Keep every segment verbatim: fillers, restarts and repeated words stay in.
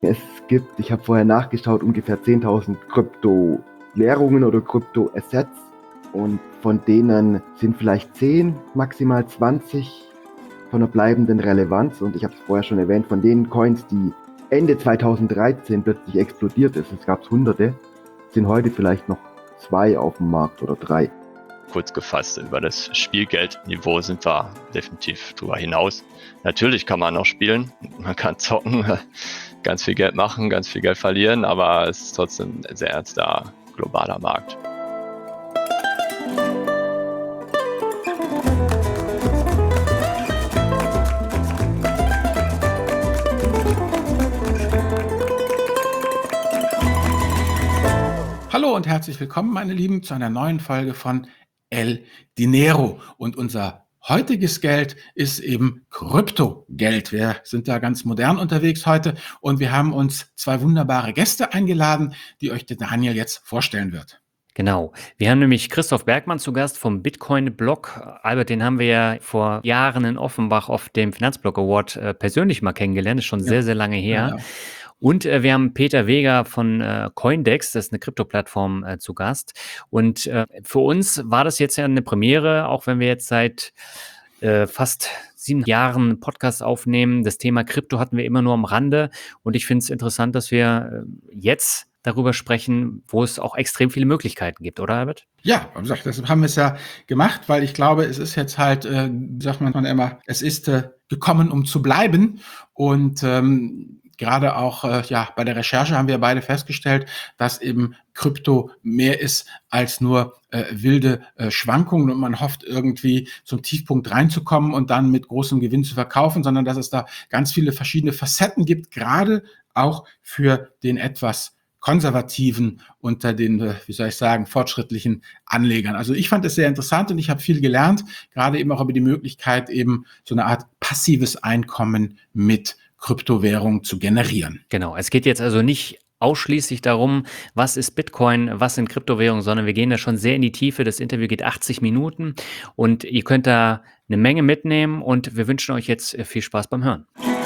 Es gibt, ich habe vorher nachgeschaut, ungefähr zehntausend Kryptowährungen oder Kryptoassets und von denen sind vielleicht zehn, maximal zwanzig von einer bleibenden Relevanz. Und ich habe es vorher schon erwähnt, von den Coins, die Ende zweitausenddreizehn plötzlich explodiert ist, es gab hunderte, sind heute vielleicht noch zwei auf dem Markt oder drei. Kurz gefasst, über das Spielgeldniveau sind wir definitiv drüber hinaus. Natürlich kann man noch spielen, man kann zocken, ganz viel Geld machen, ganz viel Geld verlieren, aber es ist trotzdem ein sehr ernster globaler Markt. Hallo und herzlich willkommen, meine Lieben, zu einer neuen Folge von El Dinero. Und unser heutiges Geld ist eben Kryptogeld. Wir sind da ganz modern unterwegs heute und wir haben uns zwei wunderbare Gäste eingeladen, die euch der Daniel jetzt vorstellen wird. Genau. Wir haben nämlich Christoph Bergmann zu Gast vom Bitcoin-Blog. Albert, den haben wir ja vor Jahren in Offenbach auf dem Finanzblog Award äh, persönlich mal kennengelernt. Das ist schon Ja. sehr, sehr lange her. Ja, ja. Und äh, wir haben Peter Weger von äh, Coindex, das ist eine Krypto-Plattform, äh, zu Gast. Und äh, für uns war das jetzt ja eine Premiere, auch wenn wir jetzt seit äh, fast sieben Jahren Podcast aufnehmen. Das Thema Krypto hatten wir immer nur am Rande. Und ich finde es interessant, dass wir äh, jetzt darüber sprechen, wo es auch extrem viele Möglichkeiten gibt, oder Albert? Ja, wie gesagt, deshalb haben wir es ja gemacht, weil ich glaube, es ist jetzt halt, äh, sagt man immer, es ist äh, gekommen, um zu bleiben. Und ähm, gerade auch äh, ja, bei der Recherche haben wir beide festgestellt, dass eben Krypto mehr ist als nur äh, wilde äh, Schwankungen und man hofft irgendwie zum Tiefpunkt reinzukommen und dann mit großem Gewinn zu verkaufen, sondern dass es da ganz viele verschiedene Facetten gibt, gerade auch für den etwas konservativen unter den, wie soll ich sagen, fortschrittlichen Anlegern. Also ich fand es sehr interessant und ich habe viel gelernt, gerade eben auch über die Möglichkeit, eben so eine Art passives Einkommen mit Kryptowährung zu generieren. Genau, es geht jetzt also nicht ausschließlich darum, was ist Bitcoin, was sind Kryptowährungen, sondern wir gehen da schon sehr in die Tiefe. Das Interview geht achtzig Minuten und ihr könnt da eine Menge mitnehmen und wir wünschen euch jetzt viel Spaß beim Hören.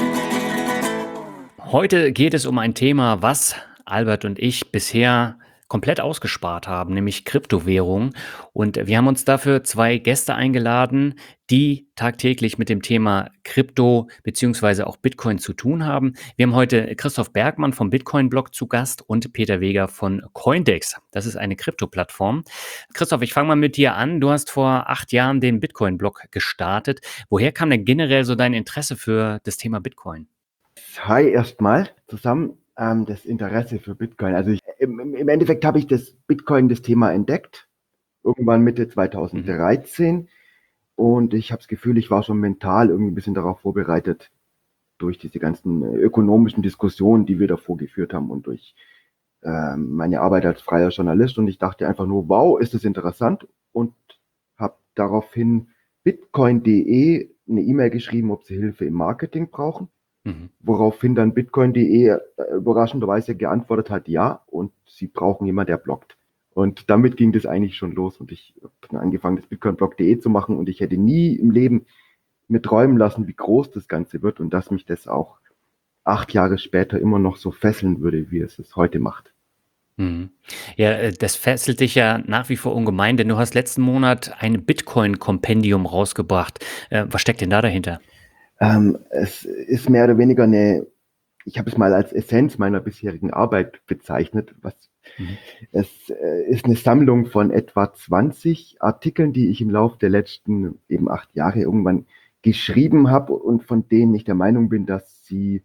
Heute geht es um ein Thema, was Albert und ich bisher komplett ausgespart haben, nämlich Kryptowährungen. Und wir haben uns dafür zwei Gäste eingeladen, die tagtäglich mit dem Thema Krypto beziehungsweise auch Bitcoin zu tun haben. Wir haben heute Christoph Bergmann vom Bitcoin-Blog zu Gast und Peter Weger von Coindex. Das ist eine Krypto-Plattform. Christoph, ich fange mal mit dir an. Du hast vor acht Jahren den Bitcoin-Blog gestartet. Woher kam denn generell so dein Interesse für das Thema Bitcoin? Hi erstmal zusammen. Ähm, das Interesse für Bitcoin. Also ich, im, im Endeffekt habe ich das Bitcoin, das Thema entdeckt, irgendwann Mitte zweitausenddreizehn. Mhm. Und ich habe das Gefühl, ich war schon mental irgendwie ein bisschen darauf vorbereitet, durch diese ganzen ökonomischen Diskussionen, die wir davor geführt haben und durch ähm, meine Arbeit als freier Journalist. Und ich dachte einfach nur, wow, ist das interessant, und habe daraufhin bitcoin punkt de eine E-Mail geschrieben, ob sie Hilfe im Marketing brauchen. Mhm. Woraufhin dann bitcoin punkt de äh, überraschenderweise geantwortet hat, ja, und sie brauchen jemanden, der bloggt. Und damit ging das eigentlich schon los und ich habe angefangen, das bitcoin blog punkt de zu machen und ich hätte nie im Leben mir träumen lassen, wie groß das Ganze wird und dass mich das auch acht Jahre später immer noch so fesseln würde, wie es es heute macht. Mhm. Ja, das fesselt dich ja nach wie vor ungemein, denn du hast letzten Monat ein Bitcoin-Kompendium rausgebracht. Äh, was steckt denn da dahinter? Ähm, es ist mehr oder weniger eine, ich habe es mal als Essenz meiner bisherigen Arbeit bezeichnet. Was, mhm. Es äh, ist eine Sammlung von etwa zwanzig Artikeln, die ich im Laufe der letzten eben acht Jahre irgendwann geschrieben habe und von denen ich der Meinung bin, dass sie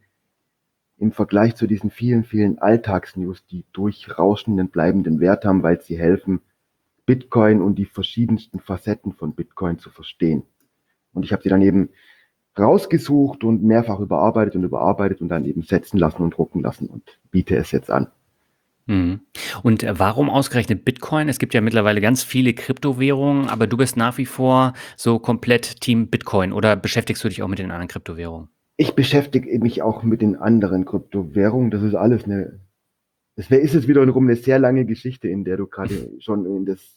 im Vergleich zu diesen vielen, vielen Alltagsnews die durchrauschenden, bleibenden Wert haben, weil sie helfen, Bitcoin und die verschiedensten Facetten von Bitcoin zu verstehen. Und ich habe sie dann eben rausgesucht und mehrfach überarbeitet und überarbeitet und dann eben setzen lassen und drucken lassen und biete es jetzt an. Mhm. Und warum ausgerechnet Bitcoin? Es gibt ja mittlerweile ganz viele Kryptowährungen, aber du bist nach wie vor so komplett Team Bitcoin oder beschäftigst du dich auch mit den anderen Kryptowährungen? Ich beschäftige mich auch mit den anderen Kryptowährungen. Das ist alles eine, das ist jetzt wiederum eine sehr lange Geschichte, in der du gerade schon in das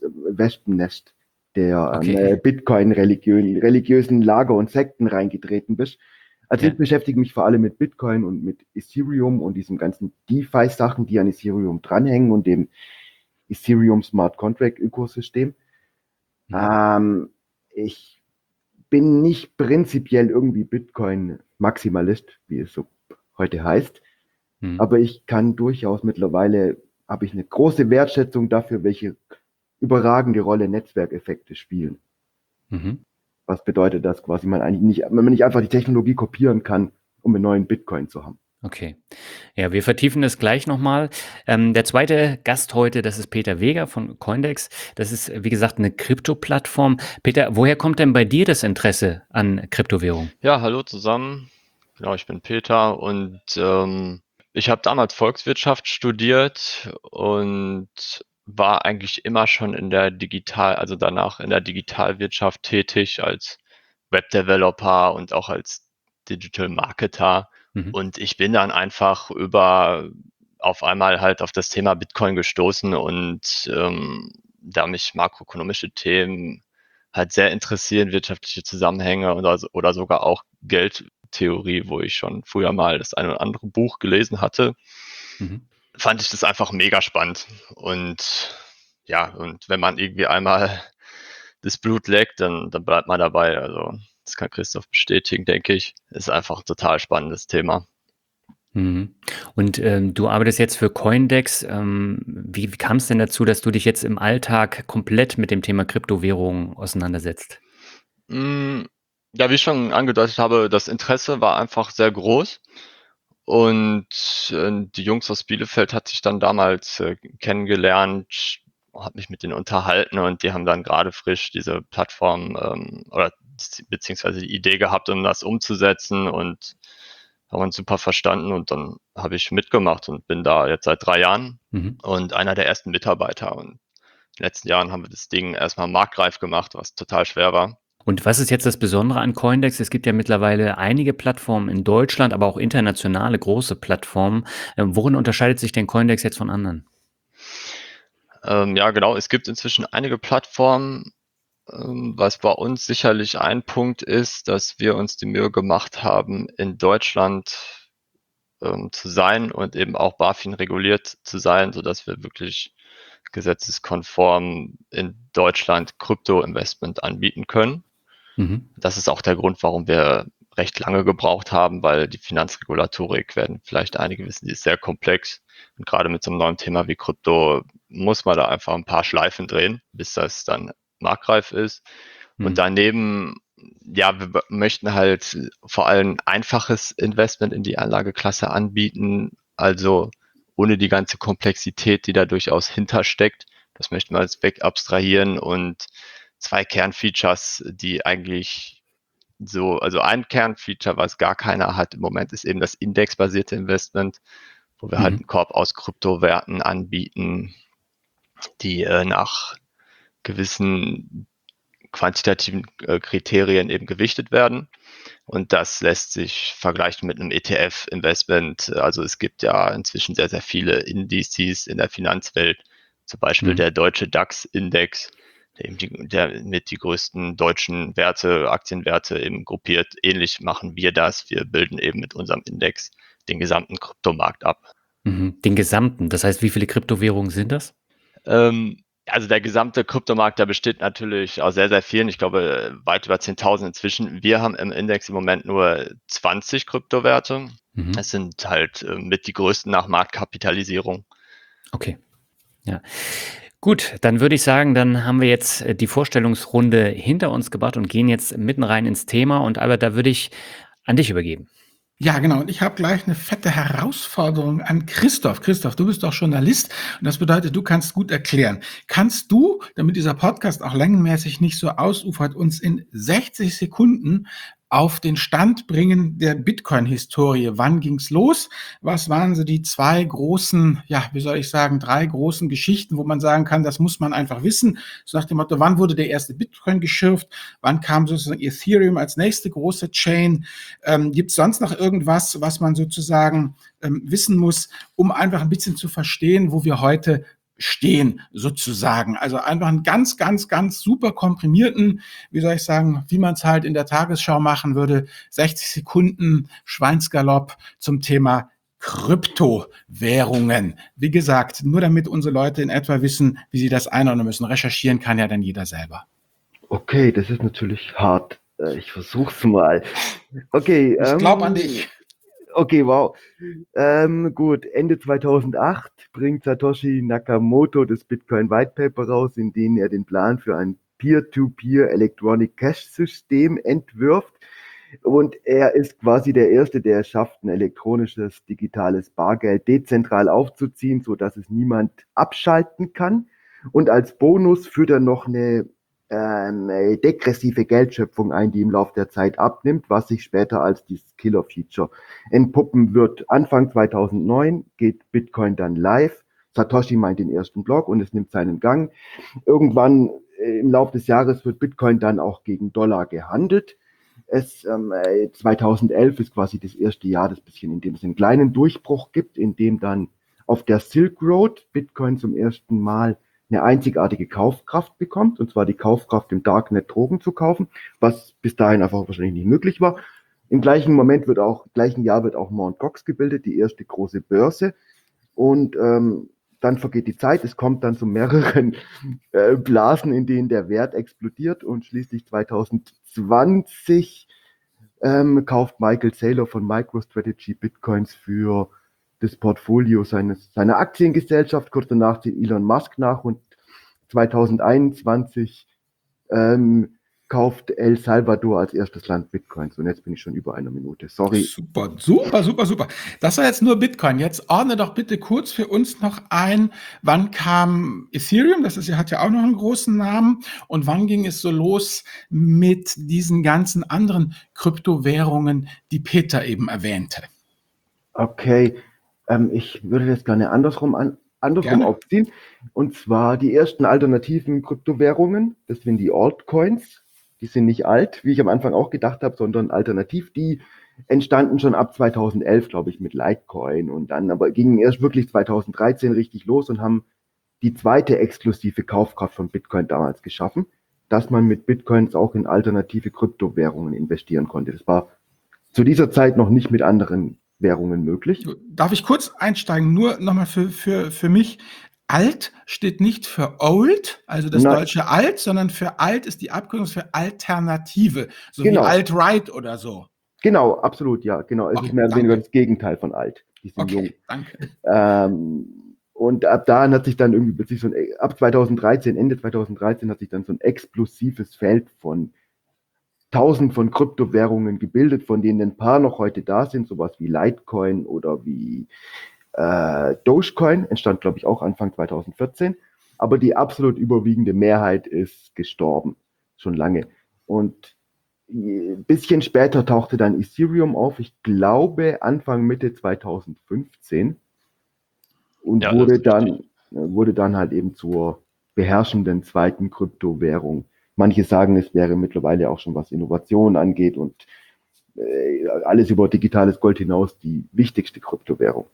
Wespennest der okay. ähm, Bitcoin-religiösen religiösen Lager und Sekten reingetreten bist. Also Ja. ich beschäftige mich vor allem mit Bitcoin und mit Ethereum und diesen ganzen DeFi-Sachen, die an Ethereum dranhängen und dem Ethereum Smart Contract Ökosystem. Mhm. Ähm, ich bin nicht prinzipiell irgendwie Bitcoin-Maximalist, wie es so heute heißt, Mhm. aber ich kann durchaus mittlerweile, habe ich eine große Wertschätzung dafür, welche überragende Rolle Netzwerkeffekte spielen. Mhm. Was bedeutet das quasi, man eigentlich nicht, wenn man nicht einfach die Technologie kopieren kann, um einen neuen Bitcoin zu haben. Okay. Ja, wir vertiefen das gleich nochmal. Ähm, der zweite Gast heute, das ist Peter Weger von Coindex. Das ist, wie gesagt, eine Krypto-Plattform. Peter, woher kommt denn bei dir das Interesse an Kryptowährung? Ja, hallo zusammen. Genau, ich bin Peter und ähm, ich habe damals Volkswirtschaft studiert und war eigentlich immer schon in der Digital, also danach in der Digitalwirtschaft tätig als Webdeveloper und auch als Digital Marketer. Mhm. Und ich bin dann einfach über auf einmal halt auf das Thema Bitcoin gestoßen und ähm, da mich makroökonomische Themen halt sehr interessieren, wirtschaftliche Zusammenhänge oder, so- oder sogar auch Geldtheorie, wo ich schon früher mal das eine oder andere Buch gelesen hatte, Mhm. fand ich das einfach mega spannend. Und ja, und wenn man irgendwie einmal das Blut leckt, dann, dann bleibt man dabei. Also das kann Christoph bestätigen, denke ich. Ist einfach ein total spannendes Thema. Mhm. Und ähm, du arbeitest jetzt für Coindex. Ähm, wie wie kam es denn dazu, dass du dich jetzt im Alltag komplett mit dem Thema Kryptowährung auseinandersetzt? Mm, Ja, wie ich schon angedeutet habe, das Interesse war einfach sehr groß. Und äh, die Jungs aus Bielefeld hat sich dann damals äh, kennengelernt, habe mich mit denen unterhalten und die haben dann gerade frisch diese Plattform ähm, oder beziehungsweise die Idee gehabt, um das umzusetzen und haben uns super verstanden und dann habe ich mitgemacht und bin da jetzt seit drei Jahren Mhm. und einer der ersten Mitarbeiter. Und in den letzten Jahren haben wir das Ding erstmal marktreif gemacht, was total schwer war. Und was ist jetzt das Besondere an Coindex? Es gibt ja mittlerweile einige Plattformen in Deutschland, aber auch internationale große Plattformen. Ähm, worin unterscheidet sich denn Coindex jetzt von anderen? Ähm, ja, genau, es gibt inzwischen einige Plattformen. Ähm, was bei uns sicherlich ein Punkt ist, dass wir uns die Mühe gemacht haben, in Deutschland ähm, zu sein und eben auch BaFin reguliert zu sein, sodass wir wirklich gesetzeskonform in Deutschland Krypto-Investment anbieten können. Mhm. Das ist auch der Grund, warum wir recht lange gebraucht haben, weil die Finanzregulatorik, werden vielleicht einige wissen, die ist sehr komplex. Und gerade mit so einem neuen Thema wie Krypto muss man da einfach ein paar Schleifen drehen, bis das dann marktreif ist. Und Mhm. daneben, ja, wir möchten halt vor allem einfaches Investment in die Anlageklasse anbieten, also ohne die ganze Komplexität, die da durchaus hintersteckt. Das möchten wir als weg abstrahieren und zwei Kernfeatures, die eigentlich so, also ein Kernfeature, was gar keiner hat im Moment, ist eben das indexbasierte Investment, wo wir halt Mhm. einen Korb aus Kryptowerten anbieten, die äh, nach gewissen quantitativen äh, Kriterien eben gewichtet werden. Und das lässt sich vergleichen mit einem E T F-Investment. Also es gibt ja inzwischen sehr, sehr viele Indizes in der Finanzwelt, zum Beispiel Mhm. der deutsche DAX-Index, der, eben die, der mit die größten deutschen Werte, Aktienwerte eben gruppiert. Ähnlich machen wir das. Wir bilden eben mit unserem Index den gesamten Kryptomarkt ab. Mhm. Den gesamten. Das heißt, wie viele Kryptowährungen sind das? Ähm, also der gesamte Kryptomarkt, der besteht natürlich aus sehr, sehr vielen. Ich glaube, weit über zehntausend inzwischen. Wir haben im Index im Moment nur zwanzig Kryptowerte. Mhm. Es sind halt äh, mit die größten nach Marktkapitalisierung. Okay. Ja. Gut, dann würde ich sagen, dann haben wir jetzt äh, die Vorstellungsrunde hinter uns gebracht und gehen jetzt mitten rein ins Thema. Und Albert, da würde ich an dich übergeben. Ja, genau. Und ich habe gleich eine fette Herausforderung an Christoph. Christoph, du bist doch Journalist und das bedeutet, du kannst gut erklären. Kannst du, damit dieser Podcast auch längenmäßig nicht so ausufert, uns in sechzig Sekunden auf den Stand bringen der Bitcoin-Historie? Wann ging's los? Was waren so die zwei großen, ja, wie soll ich sagen, drei großen Geschichten, wo man sagen kann, das muss man einfach wissen? So nach dem Motto, wann wurde der erste Bitcoin geschürft? Wann kam sozusagen Ethereum als nächste große Chain? Ähm, Gibt es sonst noch irgendwas, was man sozusagen ähm, wissen muss, um einfach ein bisschen zu verstehen, wo wir heute stehen sozusagen. Also einfach einen ganz, ganz, ganz super komprimierten, wie soll ich sagen, wie man es halt in der Tagesschau machen würde, sechzig Sekunden Schweinsgalopp zum Thema Kryptowährungen. Wie gesagt, nur damit unsere Leute in etwa wissen, wie sie das einordnen müssen. Recherchieren kann ja dann jeder selber. Okay, das ist natürlich hart. Äh, Ich versuch's mal. Okay, Ich glaube an ähm, dich. okay, wow. Ähm, gut, Ende zweitausendacht bringt Satoshi Nakamoto das Bitcoin White Paper raus, in dem er den Plan für ein Peer-to-Peer Electronic Cash System entwirft. Und er ist quasi der Erste, der es schafft, ein elektronisches digitales Bargeld dezentral aufzuziehen, sodass es niemand abschalten kann. Und als Bonus führt er noch eine ähm, degressive Geldschöpfung ein, die im Laufe der Zeit abnimmt, was sich später als dieses Killer-Feature entpuppen wird. Anfang zweitausendneun geht Bitcoin dann live. Satoshi meint den ersten Block und es nimmt seinen Gang. Irgendwann äh, im Laufe des Jahres wird Bitcoin dann auch gegen Dollar gehandelt. Es, ähm, zweitausendelf ist quasi das erste Jahr, das bisschen, in dem es einen kleinen Durchbruch gibt, in dem dann auf der Silk Road Bitcoin zum ersten Mal eine einzigartige Kaufkraft bekommt, und zwar die Kaufkraft im Darknet Drogen zu kaufen, was bis dahin einfach wahrscheinlich nicht möglich war. Im gleichen Moment wird auch, im gleichen Jahr wird auch Mt. Gox gebildet, die erste große Börse. Und ähm, dann vergeht die Zeit, es kommt dann zu mehreren äh, Blasen, in denen der Wert explodiert, und schließlich zweitausendzwanzig ähm, kauft Michael Saylor von MicroStrategy Bitcoins für das Portfolio seines, seiner Aktiengesellschaft. Kurz danach zieht Elon Musk nach, und zweitausendeinundzwanzig ähm, kauft El Salvador als erstes Land Bitcoins. Und jetzt bin ich schon über einer Minute. Sorry. Super, super, super, super. Das war jetzt nur Bitcoin. Jetzt ordne doch bitte kurz für uns noch ein, wann kam Ethereum, das ist, ja- hat ja auch noch einen großen Namen, und wann ging es so los mit diesen ganzen anderen Kryptowährungen, die Peter eben erwähnte. Okay, ähm, ich würde das gerne andersrum, an, andersrum Gerne. aufziehen. Und zwar die ersten alternativen Kryptowährungen, das sind die Altcoins. Die sind nicht alt, wie ich am Anfang auch gedacht habe, sondern alternativ. Die entstanden schon ab zweitausendelf, glaube ich, mit Litecoin, und dann aber gingen erst wirklich zweitausenddreizehn richtig los und haben die zweite exklusive Kaufkraft von Bitcoin damals geschaffen, dass man mit Bitcoins auch in alternative Kryptowährungen investieren konnte. Das war zu dieser Zeit noch nicht mit anderen Währungen möglich. Darf ich kurz einsteigen? Nur nochmal für, für, für mich. Alt steht nicht für old, also das Nein. deutsche alt, sondern für alt ist die Abkürzung für Alternative, so wie Genau. alt-right oder so. Genau, absolut, ja, genau. Es Okay, ist mehr oder danke. weniger das Gegenteil von alt. Die sind jung. Okay, danke. Ähm, und ab da hat sich dann irgendwie plötzlich so ein, ab zweitausenddreizehn, Ende zweitausenddreizehn hat sich dann so ein explosives Feld von tausend von Kryptowährungen gebildet, von denen ein paar noch heute da sind, sowas wie Litecoin oder wie äh, Dogecoin, entstand, glaube ich, auch Anfang zweitausendvierzehn. Aber die absolut überwiegende Mehrheit ist gestorben, schon lange. Und ein bisschen später tauchte dann Ethereum auf, ich glaube Anfang, Mitte zweitausendfünfzehn, und Ja, das wurde ist dann, richtig. wurde dann halt eben zur beherrschenden zweiten Kryptowährung. Manche sagen, es wäre mittlerweile auch schon, was Innovation angeht und äh, alles über digitales Gold hinaus, die wichtigste Kryptowährung.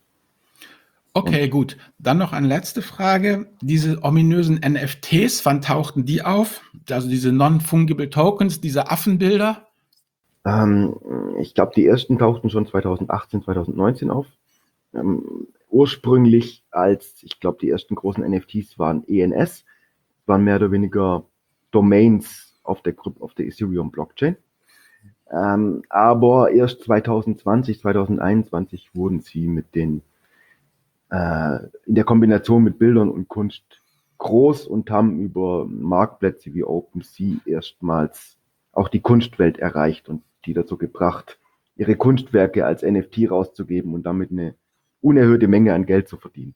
Okay, gut. Dann noch eine letzte Frage. Diese ominösen N F Ts, wann tauchten die auf? Also diese Non-Fungible Tokens, diese Affenbilder? Ähm, ich glaube, die ersten tauchten schon zweitausendachtzehn, zweitausendneunzehn auf. Ähm, ursprünglich als, ich glaube, die ersten großen N F Ts waren E N S, waren mehr oder weniger Domains auf der, Kryp- auf der Ethereum-Blockchain. Ähm, aber erst zweitausendzwanzig, zweitausendeinundzwanzig wurden sie mit den, äh, in der Kombination mit Bildern und Kunst groß und haben über Marktplätze wie OpenSea erstmals auch die Kunstwelt erreicht und die dazu gebracht, ihre Kunstwerke als N F T rauszugeben und damit eine unerhörte Menge an Geld zu verdienen.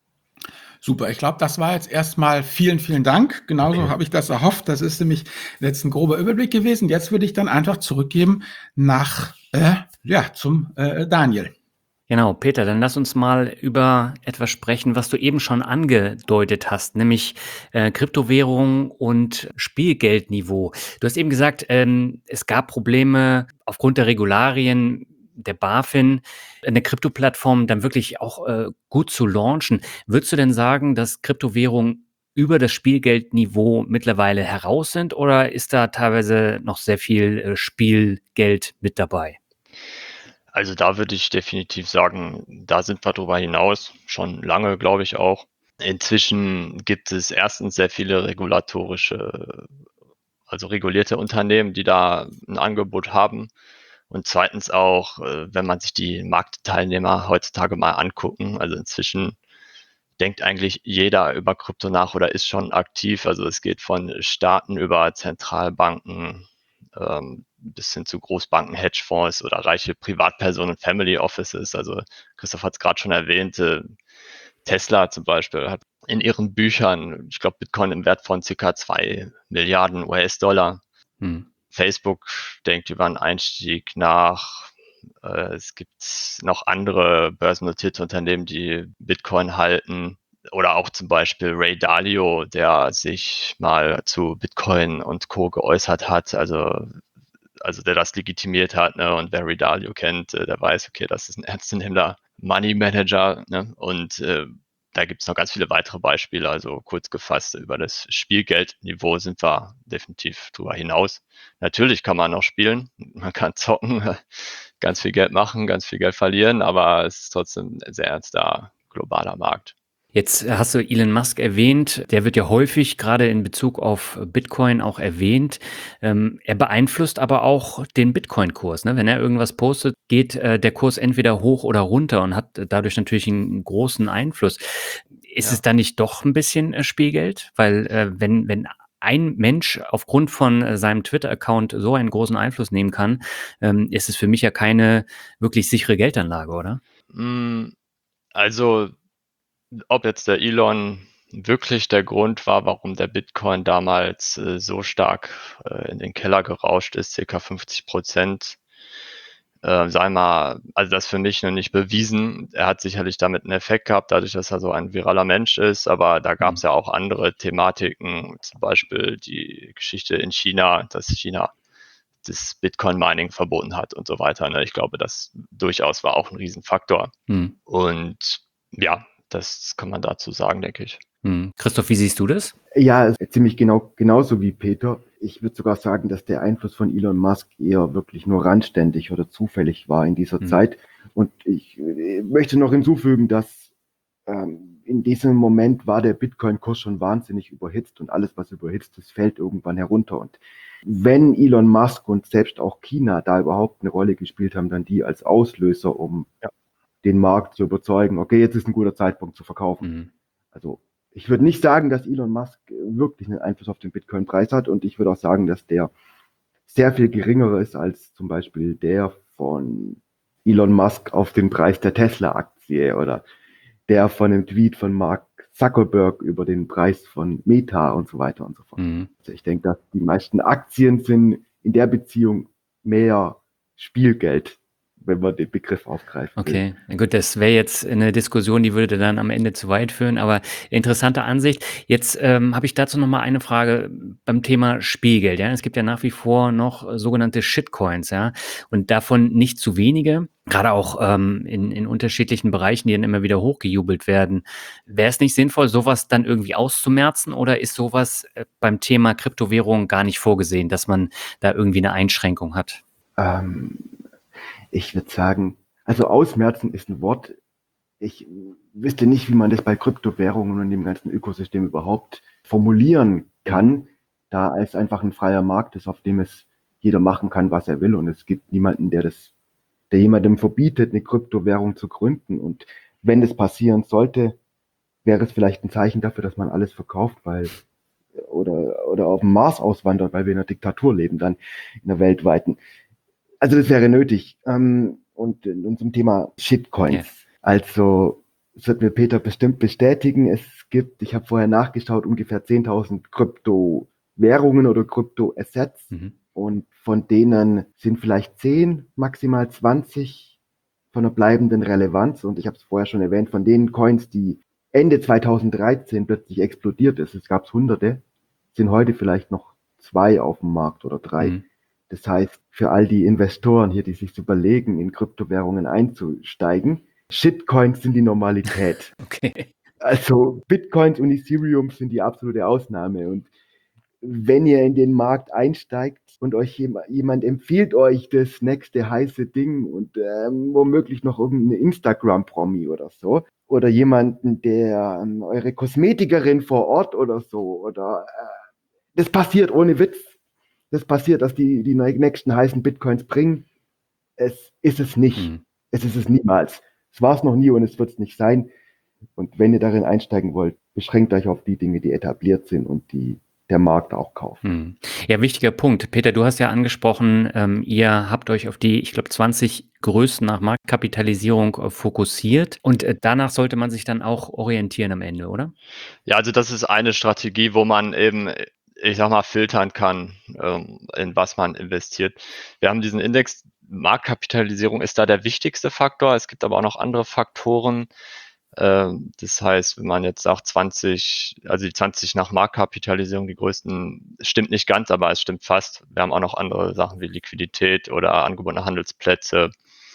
Super, ich glaube, das war jetzt erstmal vielen, vielen Dank. Genauso Okay. habe ich das erhofft. Das ist nämlich jetzt ein grober Überblick gewesen. Jetzt würde ich dann einfach zurückgeben nach, äh, ja, zum äh, Daniel. Genau, Peter, dann lass uns mal über etwas sprechen, was du eben schon angedeutet hast, nämlich äh, Kryptowährung und Spielgeldniveau. Du hast eben gesagt, ähm, es gab Probleme aufgrund der Regularien der BaFin eine Kryptoplattform dann wirklich auch äh, gut zu launchen. Würdest du denn sagen, dass Kryptowährungen über das Spielgeldniveau mittlerweile heraus sind oder ist da teilweise noch sehr viel äh, Spielgeld mit dabei? Also da würde ich definitiv sagen, da sind wir drüber hinaus, schon lange, glaube ich auch. Inzwischen gibt es erstens sehr viele regulatorische, also regulierte Unternehmen, die da ein Angebot haben. Und zweitens auch, äh, wenn man sich die Marktteilnehmer heutzutage mal angucken, also inzwischen denkt eigentlich jeder über Krypto nach oder ist schon aktiv. Also es geht von Staaten über Zentralbanken ähm, bis hin zu Großbanken, Hedgefonds oder reiche Privatpersonen, Family Offices. Also Christoph hat es gerade schon erwähnt, äh, Tesla zum Beispiel hat in ihren Büchern, ich glaube, Bitcoin im Wert von circa zwei Milliarden U S-Dollar. Hm. Facebook denkt über einen Einstieg nach. Äh, es gibt noch andere börsennotierte Unternehmen, die Bitcoin halten. Oder auch zum Beispiel Ray Dalio, der sich mal zu Bitcoin und Co. geäußert hat, also, also der das legitimiert hat. Ne? Und wer Ray Dalio kennt, äh, der weiß, okay, das ist ein ernstzunehmender Money Manager. Ne? Und äh, da gibt es noch ganz viele weitere Beispiele. Also kurz gefasst, über das Spielgeldniveau sind wir definitiv drüber hinaus. Natürlich kann man noch spielen, man kann zocken, ganz viel Geld machen, ganz viel Geld verlieren, aber es ist trotzdem ein sehr ernster globaler Markt. Jetzt hast du Elon Musk erwähnt. Der wird ja häufig gerade in Bezug auf Bitcoin auch erwähnt. Ähm, er beeinflusst aber auch den Bitcoin-Kurs. Ne? Wenn er irgendwas postet, geht äh, der Kurs entweder hoch oder runter und hat dadurch natürlich einen großen Einfluss. Ist Ja. es da nicht doch ein bisschen äh, Spielgeld? Weil äh, wenn, wenn ein Mensch aufgrund von äh, seinem Twitter-Account so einen großen Einfluss nehmen kann, ähm, ist es für mich ja keine wirklich sichere Geldanlage, oder? Mm, Also, ob jetzt der Elon wirklich der Grund war, warum der Bitcoin damals äh, so stark äh, in den Keller gerauscht ist, circa fünfzig Prozent, äh, sei mal, also das ist für mich noch nicht bewiesen. Er hat sicherlich damit einen Effekt gehabt, dadurch, dass er so ein viraler Mensch ist, aber da gab es ja auch andere Thematiken, zum Beispiel die Geschichte in China, dass China das Bitcoin-Mining verboten hat und so weiter. Ne? Ich glaube, das durchaus war auch ein Riesenfaktor. Hm. Und ja, das kann man dazu sagen, denke ich. Hm. Christoph, wie siehst du das? Ja, es ist ziemlich genau, genauso wie Peter. Ich würde sogar sagen, dass der Einfluss von Elon Musk eher wirklich nur randständig oder zufällig war in dieser Mhm. Zeit. Und ich äh, möchte noch hinzufügen, dass ähm, in diesem Moment war der Bitcoin-Kurs schon wahnsinnig überhitzt und alles, was überhitzt ist, fällt irgendwann herunter. Und wenn Elon Musk und selbst auch China da überhaupt eine Rolle gespielt haben, dann die als Auslöser, um Ja. den Markt zu überzeugen, okay, jetzt ist ein guter Zeitpunkt zu verkaufen. Mhm. Also ich würde nicht sagen, dass Elon Musk wirklich einen Einfluss auf den Bitcoin-Preis hat und ich würde auch sagen, dass der sehr viel geringerer ist als zum Beispiel der von Elon Musk auf den Preis der Tesla-Aktie oder der von einem Tweet von Mark Zuckerberg über den Preis von Meta und so weiter und so fort. Mhm. Also ich denke, dass die meisten Aktien sind in der Beziehung mehr Spielgeld, wenn man den Begriff aufgreifen will. Okay, na gut, das wäre jetzt eine Diskussion, die würde dann am Ende zu weit führen, aber interessante Ansicht. Jetzt ähm, habe ich dazu noch mal eine Frage beim Thema Spielgeld. Ja, es gibt ja nach wie vor noch äh, sogenannte Shitcoins, ja, und davon nicht zu wenige, gerade auch ähm, in, in unterschiedlichen Bereichen, die dann immer wieder hochgejubelt werden. Wäre es nicht sinnvoll, sowas dann irgendwie auszumerzen oder ist sowas äh, beim Thema Kryptowährung gar nicht vorgesehen, dass man da irgendwie eine Einschränkung hat? Ähm, ich würde sagen, also ausmerzen ist ein Wort. Ich wüsste nicht, wie man das bei Kryptowährungen und dem ganzen Ökosystem überhaupt formulieren kann, da es einfach ein freier Markt ist, auf dem es jeder machen kann, was er will. Und es gibt niemanden, der das, der jemandem verbietet, eine Kryptowährung zu gründen. Und wenn das passieren sollte, wäre es vielleicht ein Zeichen dafür, dass man alles verkauft, weil oder, oder auf den Mars auswandert, weil wir in einer Diktatur leben, dann in der weltweiten. Also das wäre nötig. Ähm, und, und zum Thema Shitcoins. Ja. Also, das wird mir Peter bestimmt bestätigen. Es gibt, ich habe vorher nachgeschaut, ungefähr zehntausend Kryptowährungen oder Kryptoassets. Mhm. Und von denen sind vielleicht zehn, maximal zwanzig von einer bleibenden Relevanz. Und ich habe es vorher schon erwähnt, von den Coins, die Ende zweitausenddreizehn plötzlich explodiert ist, es gab hunderte, sind heute vielleicht noch zwei auf dem Markt oder drei. Mhm. Das heißt, für all die Investoren hier, die sich überlegen, in Kryptowährungen einzusteigen, Shitcoins sind die Normalität. Okay. Also Bitcoins und Ethereum sind die absolute Ausnahme. Und wenn ihr in den Markt einsteigt und euch jemand, jemand empfiehlt euch das nächste heiße Ding und ähm, womöglich noch irgendeine Instagram-Promi oder so, oder jemanden, der ähm, eure Kosmetikerin vor Ort oder so, oder äh, das passiert ohne Witz. Das passiert, dass die die nächsten heißen Bitcoins bringen. Es ist es nicht. Hm. Es ist es niemals. Es war es noch nie und es wird es nicht sein. Und wenn ihr darin einsteigen wollt, beschränkt euch auf die Dinge, die etabliert sind und die der Markt auch kauft. Hm. Ja, wichtiger Punkt. Peter, du hast ja angesprochen, ähm, ihr habt euch auf die, ich glaube, zwanzig größten nach Marktkapitalisierung äh, fokussiert und äh, danach sollte man sich dann auch orientieren am Ende, oder? Ja, also das ist eine Strategie, wo man eben, ich sag mal, filtern kann, ähm, in was man investiert. Wir haben diesen Index, Marktkapitalisierung ist da der wichtigste Faktor. Es gibt aber auch noch andere Faktoren. Ähm, das heißt, wenn man jetzt sagt zwanzig, also die zwanzig nach Marktkapitalisierung, die größten, stimmt nicht ganz, aber es stimmt fast. Wir haben auch noch andere Sachen wie Liquidität oder angebotene Handelsplätze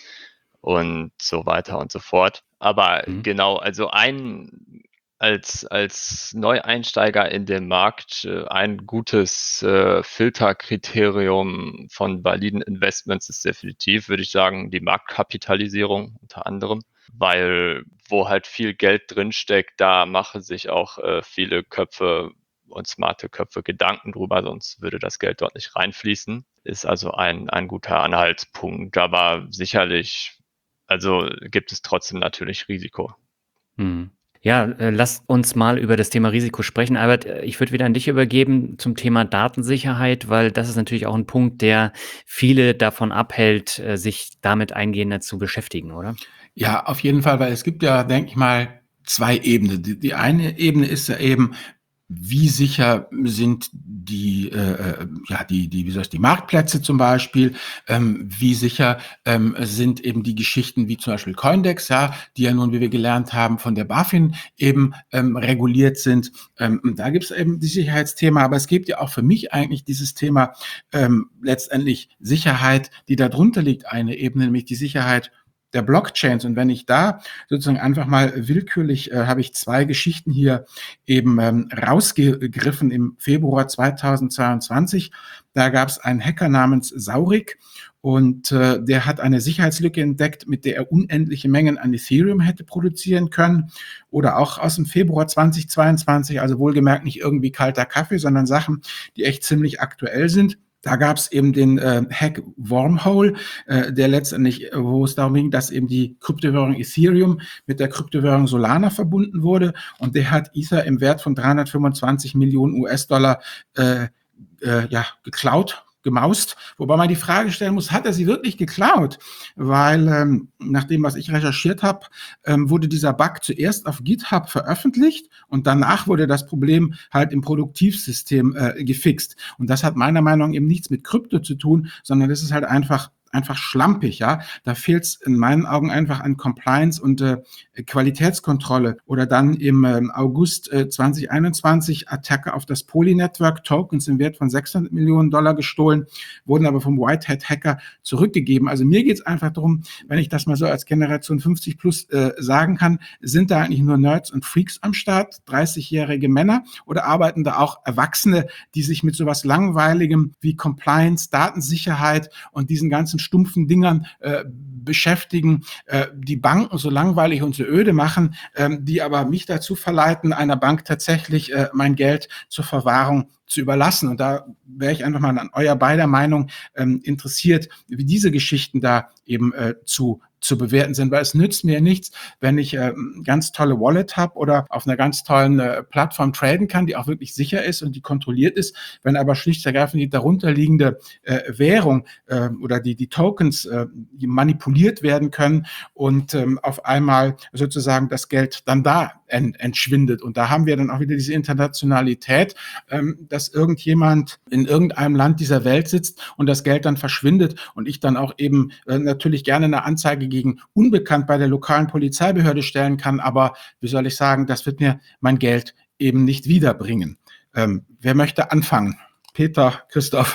und so weiter und so fort. Aber Mhm. genau, also ein als, als Neueinsteiger in den Markt äh, ein gutes äh, Filterkriterium von validen Investments ist definitiv, würde ich sagen, die Marktkapitalisierung unter anderem, weil wo halt viel Geld drinsteckt, da machen sich auch äh, viele Köpfe und smarte Köpfe Gedanken drüber, sonst würde das Geld dort nicht reinfließen. Ist also ein, ein guter Anhaltspunkt, aber sicherlich, also gibt es trotzdem natürlich Risiko. Hm. Ja, äh, lass uns mal über das Thema Risiko sprechen. Albert, äh, ich würde wieder an dich übergeben zum Thema Datensicherheit, weil das ist natürlich auch ein Punkt, der viele davon abhält, äh, sich damit eingehender zu beschäftigen, oder? Ja, auf jeden Fall, weil es gibt ja, denke ich mal, zwei Ebenen. Die, die eine Ebene ist ja eben, wie sicher sind die, äh, ja, die, die, wie soll ich, die Marktplätze zum Beispiel, ähm, wie sicher ähm, sind eben die Geschichten wie zum Beispiel Coindex, ja, die ja nun, wie wir gelernt haben, von der BaFin eben ähm, reguliert sind. Ähm, und da gibt es eben die Sicherheitsthema, aber es gibt ja auch für mich eigentlich dieses Thema ähm, letztendlich Sicherheit, die darunter liegt, eine Ebene, nämlich die Sicherheit der Blockchains. Und wenn ich da sozusagen einfach mal willkürlich, äh, habe ich zwei Geschichten hier eben ähm, rausgegriffen im Februar zweitausendzweiundzwanzig. Da gab es einen Hacker namens Saurik und äh, der hat eine Sicherheitslücke entdeckt, mit der er unendliche Mengen an Ethereum hätte produzieren können. Oder auch aus dem Februar zweitausendzweiundzwanzig, also wohlgemerkt nicht irgendwie kalter Kaffee, sondern Sachen, die echt ziemlich aktuell sind. Da gab es eben den äh, Hack Wormhole, äh, der letztendlich, äh, wo es darum ging, dass eben die Kryptowährung Ethereum mit der Kryptowährung Solana verbunden wurde. Und der hat Ether im Wert von dreihundertfünfundzwanzig Millionen U S-Dollar äh, äh, ja, geklaut, gemaust. Wobei man die Frage stellen muss, hat er sie wirklich geklaut? Weil ähm, nach dem, was ich recherchiert habe, ähm, wurde dieser Bug zuerst auf GitHub veröffentlicht und danach wurde das Problem halt im Produktivsystem äh, gefixt. Und das hat meiner Meinung nach eben nichts mit Krypto zu tun, sondern das ist halt einfach einfach schlampig, ja. Da fehlt es in meinen Augen einfach an Compliance und äh, Qualitätskontrolle. Oder dann im ähm, August äh, zweitausendeinundzwanzig Attacke auf das Poly-Network, Tokens im Wert von sechshundert Millionen Dollar gestohlen, wurden aber vom Whitehat-Hacker zurückgegeben. Also mir geht es einfach darum, wenn ich das mal so als Generation fünfzig plus äh, sagen kann, sind da eigentlich nur Nerds und Freaks am Start, dreißigjährige Männer, oder arbeiten da auch Erwachsene, die sich mit sowas Langweiligem wie Compliance, Datensicherheit und diesen ganzen stumpfen Dingern äh, beschäftigen, äh, die Banken so langweilig und so öde machen, äh, die aber mich dazu verleiten, einer Bank tatsächlich äh, mein Geld zur Verwahrung zu überlassen. Und da wäre ich einfach mal an eurer beider Meinung ähm, interessiert, wie diese Geschichten da eben äh, zu zu bewerten sind, weil es nützt mir nichts, wenn ich äh, ganz tolle Wallet habe oder auf einer ganz tollen äh, Plattform traden kann, die auch wirklich sicher ist und die kontrolliert ist, wenn aber schlicht und ergreifend die darunterliegende äh, Währung äh, oder die, die Tokens äh, die manipuliert werden können und ähm, auf einmal sozusagen das Geld dann da en, entschwindet. Und da haben wir dann auch wieder diese Internationalität, ähm, dass irgendjemand in irgendeinem Land dieser Welt sitzt und das Geld dann verschwindet und ich dann auch eben äh, natürlich gerne eine Anzeige gegen Unbekannt bei der lokalen Polizeibehörde stellen kann, aber wie soll ich sagen, das wird mir mein Geld eben nicht wiederbringen. Ähm, wer möchte anfangen? Peter, Christoph?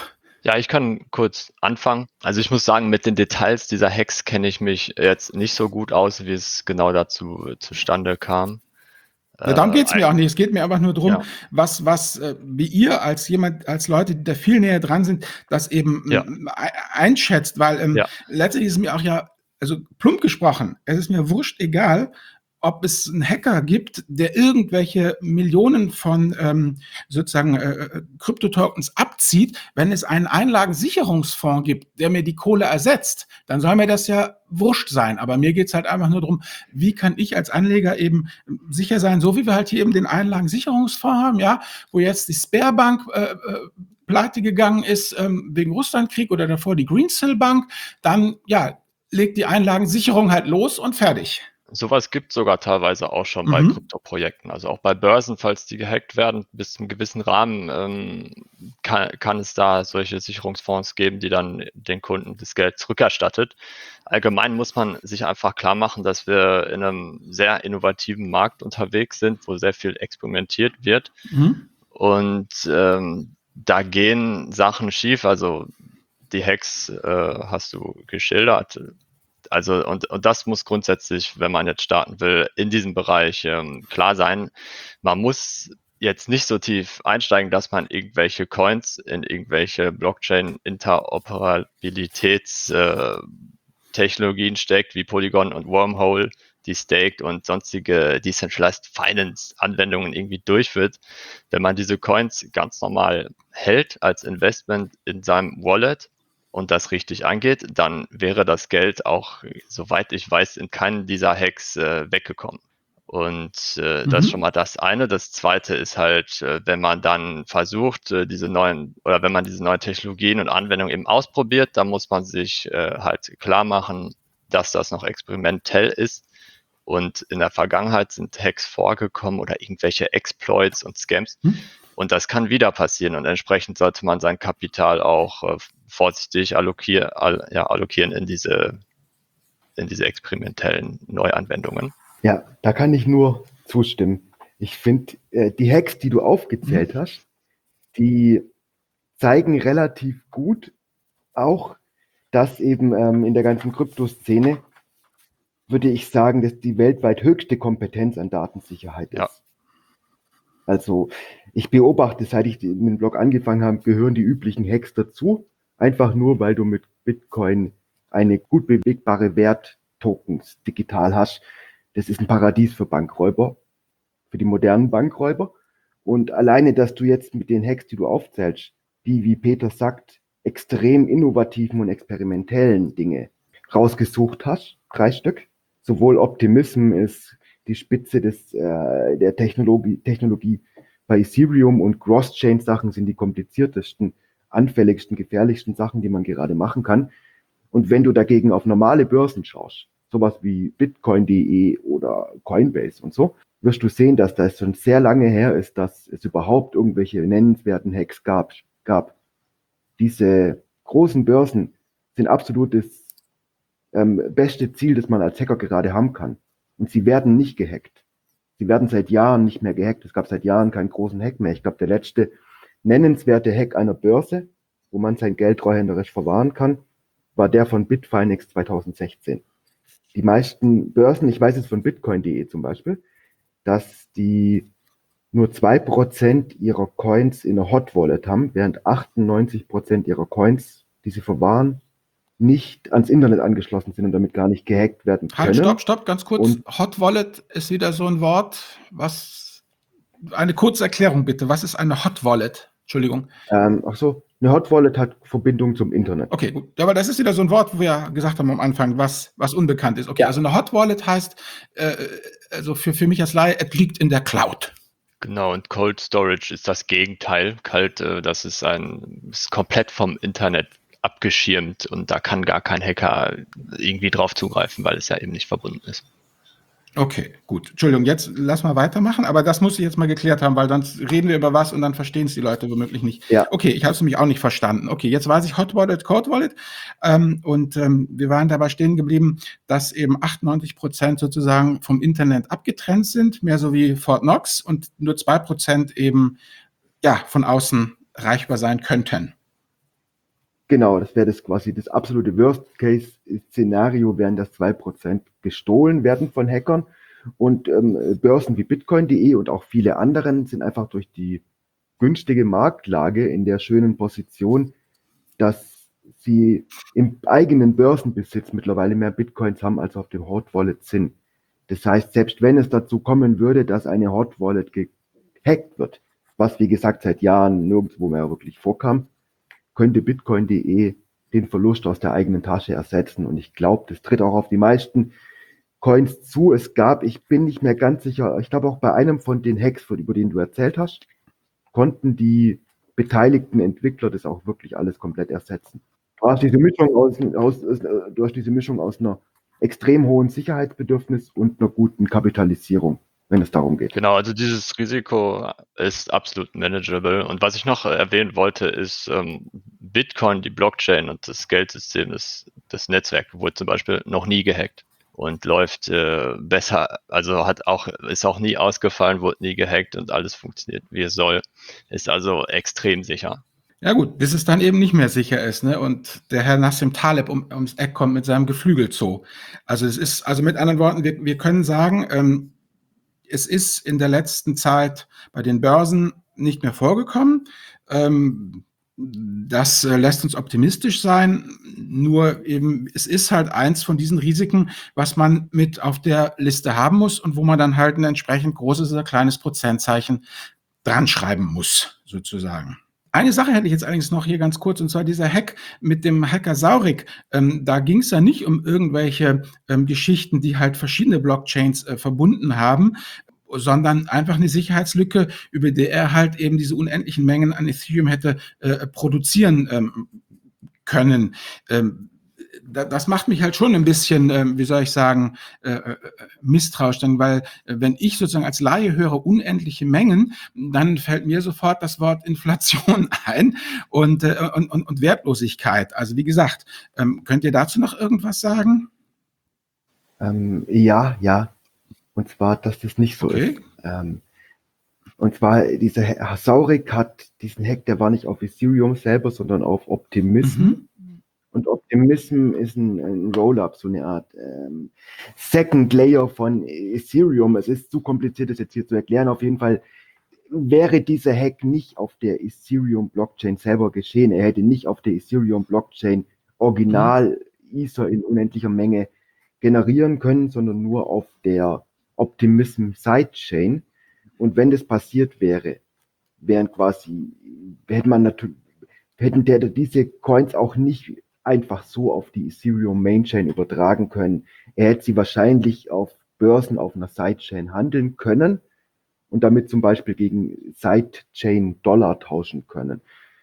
Ja, ich kann kurz anfangen. Also ich muss sagen, mit den Details dieser Hacks kenne ich mich jetzt nicht so gut aus, wie es genau dazu äh, zustande kam. Ja, darum Äh, geht's mir auch nicht. Es geht mir einfach nur drum, ja, was, was, äh, wie ihr als jemand, als Leute, die da viel näher dran sind, das eben ja, mm, ei- einschätzt, weil ähm, ja. letztendlich ist es mir auch ja, also plump gesprochen, es ist mir wurscht egal, ob es einen Hacker gibt, der irgendwelche Millionen von ähm, sozusagen äh, äh, Kryptotokens abzieht. Wenn es einen Einlagensicherungsfonds gibt, der mir die Kohle ersetzt, dann soll mir das ja wurscht sein. Aber mir geht's halt einfach nur darum, wie kann ich als Anleger eben sicher sein, so wie wir halt hier eben den Einlagensicherungsfonds haben, ja, wo jetzt die Sberbank äh, äh, pleite gegangen ist ähm, wegen Russlandkrieg oder davor die Greensill Bank, dann ja, legt die Einlagensicherung halt los und fertig. Sowas gibt sogar teilweise auch schon bei Mhm. Kryptoprojekten. Also auch bei Börsen, falls die gehackt werden, bis zu einem gewissen Rahmen ähm, kann, kann es da solche Sicherungsfonds geben, die dann den Kunden das Geld zurückerstattet. Allgemein muss man sich einfach klar machen, dass wir in einem sehr innovativen Markt unterwegs sind, wo sehr viel experimentiert wird. Mhm. Und ähm, da gehen Sachen schief. Also die Hacks äh, hast du geschildert. Also und, und das muss grundsätzlich, wenn man jetzt starten will, in diesem Bereich ähm, klar sein. Man muss jetzt nicht so tief einsteigen, dass man irgendwelche Coins in irgendwelche Blockchain-Interoperabilitäts-Technologien äh, steckt, wie Polygon und Wormhole, die staked und sonstige Decentralized Finance-Anwendungen irgendwie durchführt. Wenn man diese Coins ganz normal hält als Investment in seinem Wallet, und das richtig angeht, dann wäre das Geld auch, soweit ich weiß, in keinen dieser Hacks äh, weggekommen. Und äh, das ist schon Mhm. mal das eine. Das zweite ist halt, äh, wenn man dann versucht, äh, diese neuen oder wenn man diese neuen Technologien und Anwendungen eben ausprobiert, dann muss man sich äh, halt klar machen, dass das noch experimentell ist. Und in der Vergangenheit sind Hacks vorgekommen oder irgendwelche Exploits und Scams. Mhm. Und das kann wieder passieren. Und entsprechend sollte man sein Kapital auch äh, vorsichtig allokier, all, ja, allokieren in diese, in diese experimentellen Neuanwendungen. Ja, da kann ich nur zustimmen. Ich finde, äh, die Hacks, die du aufgezählt Mhm. hast, die zeigen relativ gut auch, dass eben ähm, in der ganzen Kryptoszene, würde ich sagen, dass die weltweit höchste Kompetenz an Datensicherheit Ja, ist. Also ich beobachte, seit ich mit dem Blog angefangen habe, gehören die üblichen Hacks dazu. Einfach nur, weil du mit Bitcoin eine gut bewegbare Werttokens digital hast. Das ist ein Paradies für Bankräuber, für die modernen Bankräuber. Und alleine, dass du jetzt mit den Hacks, die du aufzählst, die, wie Peter sagt, extrem innovativen und experimentellen Dinge rausgesucht hast, drei Stück. Sowohl Optimism ist die Spitze des, äh, der Technologie, Technologie bei Ethereum und Cross-Chain-Sachen sind die kompliziertesten, anfälligsten, gefährlichsten Sachen, die man gerade machen kann. Und wenn du dagegen auf normale Börsen schaust, sowas wie Bitcoin punkt de oder Coinbase und so, wirst du sehen, dass das schon sehr lange her ist, dass es überhaupt irgendwelche nennenswerten Hacks gab. gab. Diese großen Börsen sind absolut das ähm, beste Ziel, das man als Hacker gerade haben kann. Und sie werden nicht gehackt. Sie werden seit Jahren nicht mehr gehackt. Es gab seit Jahren keinen großen Hack mehr. Ich glaube, der letzte nennenswerte Hack einer Börse, wo man sein Geld treuhänderisch verwahren kann, war der von Bitfinex zwanzig sechzehn. Die meisten Börsen, ich weiß es von Bitcoin punkt de zum Beispiel, dass die nur zwei Prozent ihrer Coins in einer Hot Wallet haben, während achtundneunzig Prozent ihrer Coins, die sie verwahren, nicht ans Internet angeschlossen sind und damit gar nicht gehackt werden Halt, stopp, können. stopp, ganz kurz. Und Hot Wallet ist wieder so ein Wort, was eine kurze Erklärung bitte. Was ist eine Hot Wallet? Entschuldigung. ähm, ach so, eine Hot Wallet hat Verbindung zum Internet. Okay, gut. Ja, aber das ist wieder so ein Wort, wo wir ja gesagt haben am Anfang, was, was unbekannt ist. Okay, Ja. also eine Hot Wallet heißt, äh, also für, für mich als Laie, es liegt in der Cloud. genau. Und Cold Storage ist das Gegenteil. Kalt, äh, das ist ein, ist komplett vom Internet abgeschirmt und da kann gar kein Hacker irgendwie drauf zugreifen, weil es ja eben nicht verbunden ist. Okay, gut. Entschuldigung, jetzt lass mal weitermachen, aber das muss ich jetzt mal geklärt haben, weil sonst reden wir über was und dann verstehen es die Leute womöglich nicht. Ja. Okay, ich habe es nämlich auch nicht verstanden. Okay, jetzt weiß ich Hot Wallet, Cold Wallet ähm, und ähm, wir waren dabei stehen geblieben, dass eben achtundneunzig Prozent sozusagen vom Internet abgetrennt sind, mehr so wie Fort Knox und nur zwei Prozent eben ja von außen erreichbar sein könnten. Genau, das wäre das quasi das absolute Worst-Case-Szenario, wären das zwei Prozent gestohlen werden von Hackern. Und ähm, Börsen wie Bitcoin Punkt de und auch viele anderen sind einfach durch die günstige Marktlage in der schönen Position, dass sie im eigenen Börsenbesitz mittlerweile mehr Bitcoins haben, als auf dem Hot Wallet sind. Das heißt, selbst wenn es dazu kommen würde, dass eine Hot Wallet gehackt wird, was wie gesagt seit Jahren nirgendwo mehr wirklich vorkam, könnte Bitcoin Punkt de den Verlust aus der eigenen Tasche ersetzen. Und ich glaube, das tritt auch auf die meisten Coins zu. Es gab, ich bin nicht mehr ganz sicher, ich glaube auch bei einem von den Hacks, von, über den du erzählt hast, konnten die beteiligten Entwickler das auch wirklich alles komplett ersetzen. Du hast diese Mischung aus, aus, du hast diese Mischung aus einer extrem hohen Sicherheitsbedürfnis und einer guten Kapitalisierung, wenn es darum geht. Genau, also dieses Risiko ist absolut manageable. Und was ich noch erwähnen wollte, ist ähm, Bitcoin, die Blockchain und das Geldsystem, das, das Netzwerk wurde zum Beispiel noch nie gehackt und läuft äh, besser, also hat auch, ist auch nie ausgefallen, wurde nie gehackt und alles funktioniert, wie es soll. Ist also extrem sicher. Ja gut, bis es dann eben nicht mehr sicher ist, ne? Und der Herr Nassim Taleb um, ums Eck kommt mit seinem Geflügelzoo. Also es ist, also mit anderen Worten, wir, wir können sagen, ähm, es ist in der letzten Zeit bei den Börsen nicht mehr vorgekommen. Ähm, das äh, lässt uns optimistisch sein. Nur eben, es ist halt eins von diesen Risiken, was man mit auf der Liste haben muss und wo man dann halt ein entsprechend großes oder kleines Prozentzeichen dran schreiben muss, sozusagen. Eine Sache hätte ich jetzt allerdings noch hier ganz kurz, und zwar dieser Hack mit dem Hacker Saurik. Ähm, da ging es ja nicht um irgendwelche ähm, Geschichten, die halt verschiedene Blockchains äh, verbunden haben, sondern einfach eine Sicherheitslücke, über die er halt eben diese unendlichen Mengen an Ethereum hätte äh, produzieren ähm, können. Ähm, das macht mich halt schon ein bisschen, äh, wie soll ich sagen, äh, äh, misstrauisch, denn weil äh, wenn ich sozusagen als Laie höre unendliche Mengen, dann fällt mir sofort das Wort Inflation ein und, äh, und, und, und Wertlosigkeit. Also wie gesagt, ähm, könnt ihr dazu noch irgendwas sagen? Ähm, ja, ja. Und zwar, dass das nicht so Okay. ist. Ähm, und zwar, dieser Herr Saurik hat diesen Hack, der war nicht auf Ethereum selber, sondern auf Optimism. Mhm. Und Optimism ist ein, ein Roll-up, so eine Art ähm, Second Layer von Ethereum. Es ist zu kompliziert, das jetzt hier zu erklären. Auf jeden Fall wäre dieser Hack nicht auf der Ethereum-Blockchain selber geschehen. Er hätte nicht auf der Ethereum-Blockchain original Ether in unendlicher Menge generieren können, sondern nur auf der Optimism Sidechain. Und wenn das passiert wäre, wären quasi, hätte man natürlich, hätten der diese Coins auch nicht einfach so auf die Ethereum Mainchain übertragen können. Er hätte sie wahrscheinlich auf Börsen auf einer Sidechain handeln können und damit zum Beispiel gegen Sidechain Dollar tauschen können.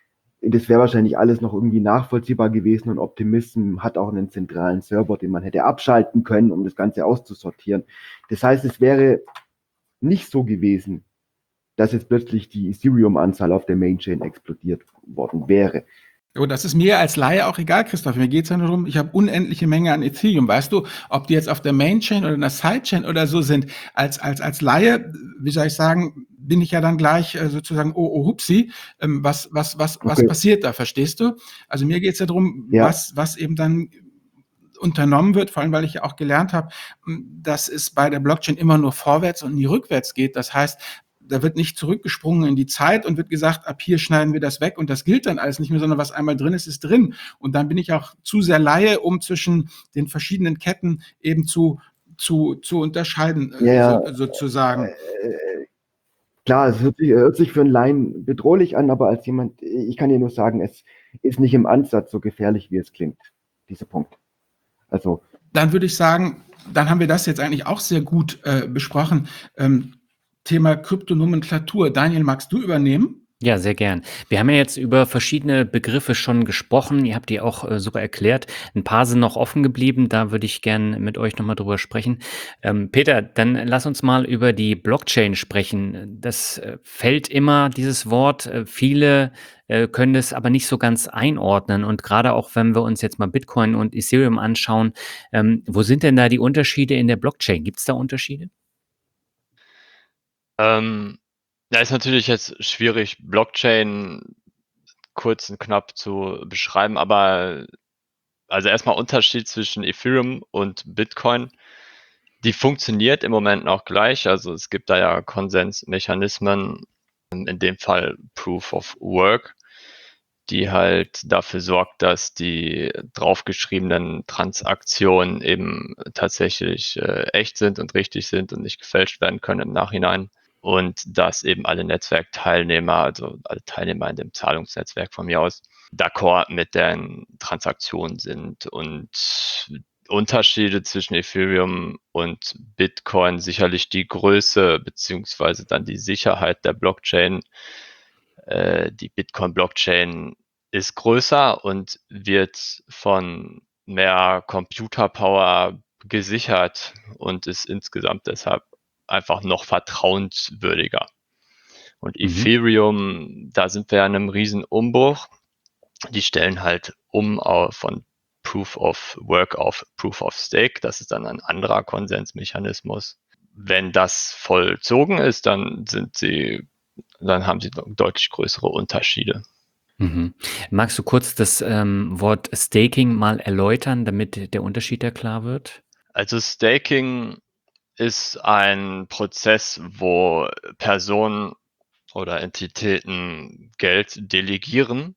Das wäre wahrscheinlich alles noch irgendwie nachvollziehbar gewesen und Optimism hat auch einen zentralen Server, den man hätte abschalten können, um das Ganze auszusortieren. Das heißt, es wäre nicht so gewesen, dass jetzt plötzlich die Ethereum-Anzahl auf der Mainchain explodiert worden wäre. Oh, das ist mir als Laie auch egal, Christoph. Mir geht es ja nur darum, ich habe unendliche Menge an Ethereum. Weißt du, ob die jetzt auf der Mainchain oder in der Sidechain oder so sind, als, als, als Laie, wie soll ich sagen, bin ich ja dann gleich äh, sozusagen, oh, oh, hupsi, ähm, was, was, was, was Okay. passiert da, verstehst du? Also mir geht es ja darum, Ja. was, was eben dann unternommen wird, vor allem weil ich ja auch gelernt habe, dass es bei der Blockchain immer nur vorwärts und nie rückwärts geht. Das heißt, da wird nicht zurückgesprungen in die Zeit und wird gesagt, ab hier schneiden wir das weg und das gilt dann alles nicht mehr, sondern was einmal drin ist, ist drin. Und dann bin ich auch zu sehr Laie, um zwischen den verschiedenen Ketten eben zu, zu, zu unterscheiden, Ja, ja. so, sozusagen. Äh, klar, es hört sich, hört sich für einen Laien bedrohlich an, aber als jemand, ich kann dir nur sagen, es ist nicht im Ansatz so gefährlich, wie es klingt, dieser Punkt. Also, Dann würde ich sagen, dann haben wir das jetzt eigentlich auch sehr gut äh, besprochen. Ähm, Thema Kryptonomenklatur. Daniel, magst du übernehmen? Ja, sehr gern. Wir haben ja jetzt über verschiedene Begriffe schon gesprochen. Ihr habt die auch äh, super erklärt. Ein paar sind noch offen geblieben. Da würde ich gern mit euch nochmal drüber sprechen. Ähm, Peter, dann lass uns mal über die Blockchain sprechen. Das äh, fällt immer, dieses Wort. Äh, viele äh, können das aber nicht so ganz einordnen. Und gerade auch, wenn wir uns jetzt mal Bitcoin und Ethereum anschauen, ähm, wo sind denn da die Unterschiede in der Blockchain? Gibt es da Unterschiede? Ähm, ja, ist natürlich jetzt schwierig. Blockchain kurz und knapp zu beschreiben, aber also erstmal Unterschied zwischen Ethereum und Bitcoin. Die funktioniert im Moment noch gleich, also es gibt da ja Konsensmechanismen, in dem Fall Proof of Work, die halt dafür sorgt, dass die draufgeschriebenen Transaktionen eben tatsächlich äh, echt sind und richtig sind und nicht gefälscht werden können im Nachhinein. Und dass eben alle Netzwerkteilnehmer, also alle Teilnehmer in dem Zahlungsnetzwerk von mir aus, d'accord mit den Transaktionen sind. Und Unterschiede zwischen Ethereum und Bitcoin sicherlich die Größe beziehungsweise dann die Sicherheit der Blockchain. Äh, die Bitcoin-Blockchain ist größer und wird von mehr Computerpower gesichert und ist insgesamt deshalb einfach noch vertrauenswürdiger. Und Mhm. Ethereum, da sind wir an einem riesen Umbruch. Die stellen halt um auf, von Proof of Work auf Proof of Stake. Das ist dann ein anderer Konsensmechanismus. Wenn das vollzogen ist, dann sind sie, dann haben sie deutlich größere Unterschiede. Mhm. Magst du kurz das ähm, Wort Staking mal erläutern, damit der Unterschied da klar wird? Also Staking ist ein Prozess, wo Personen oder Entitäten Geld delegieren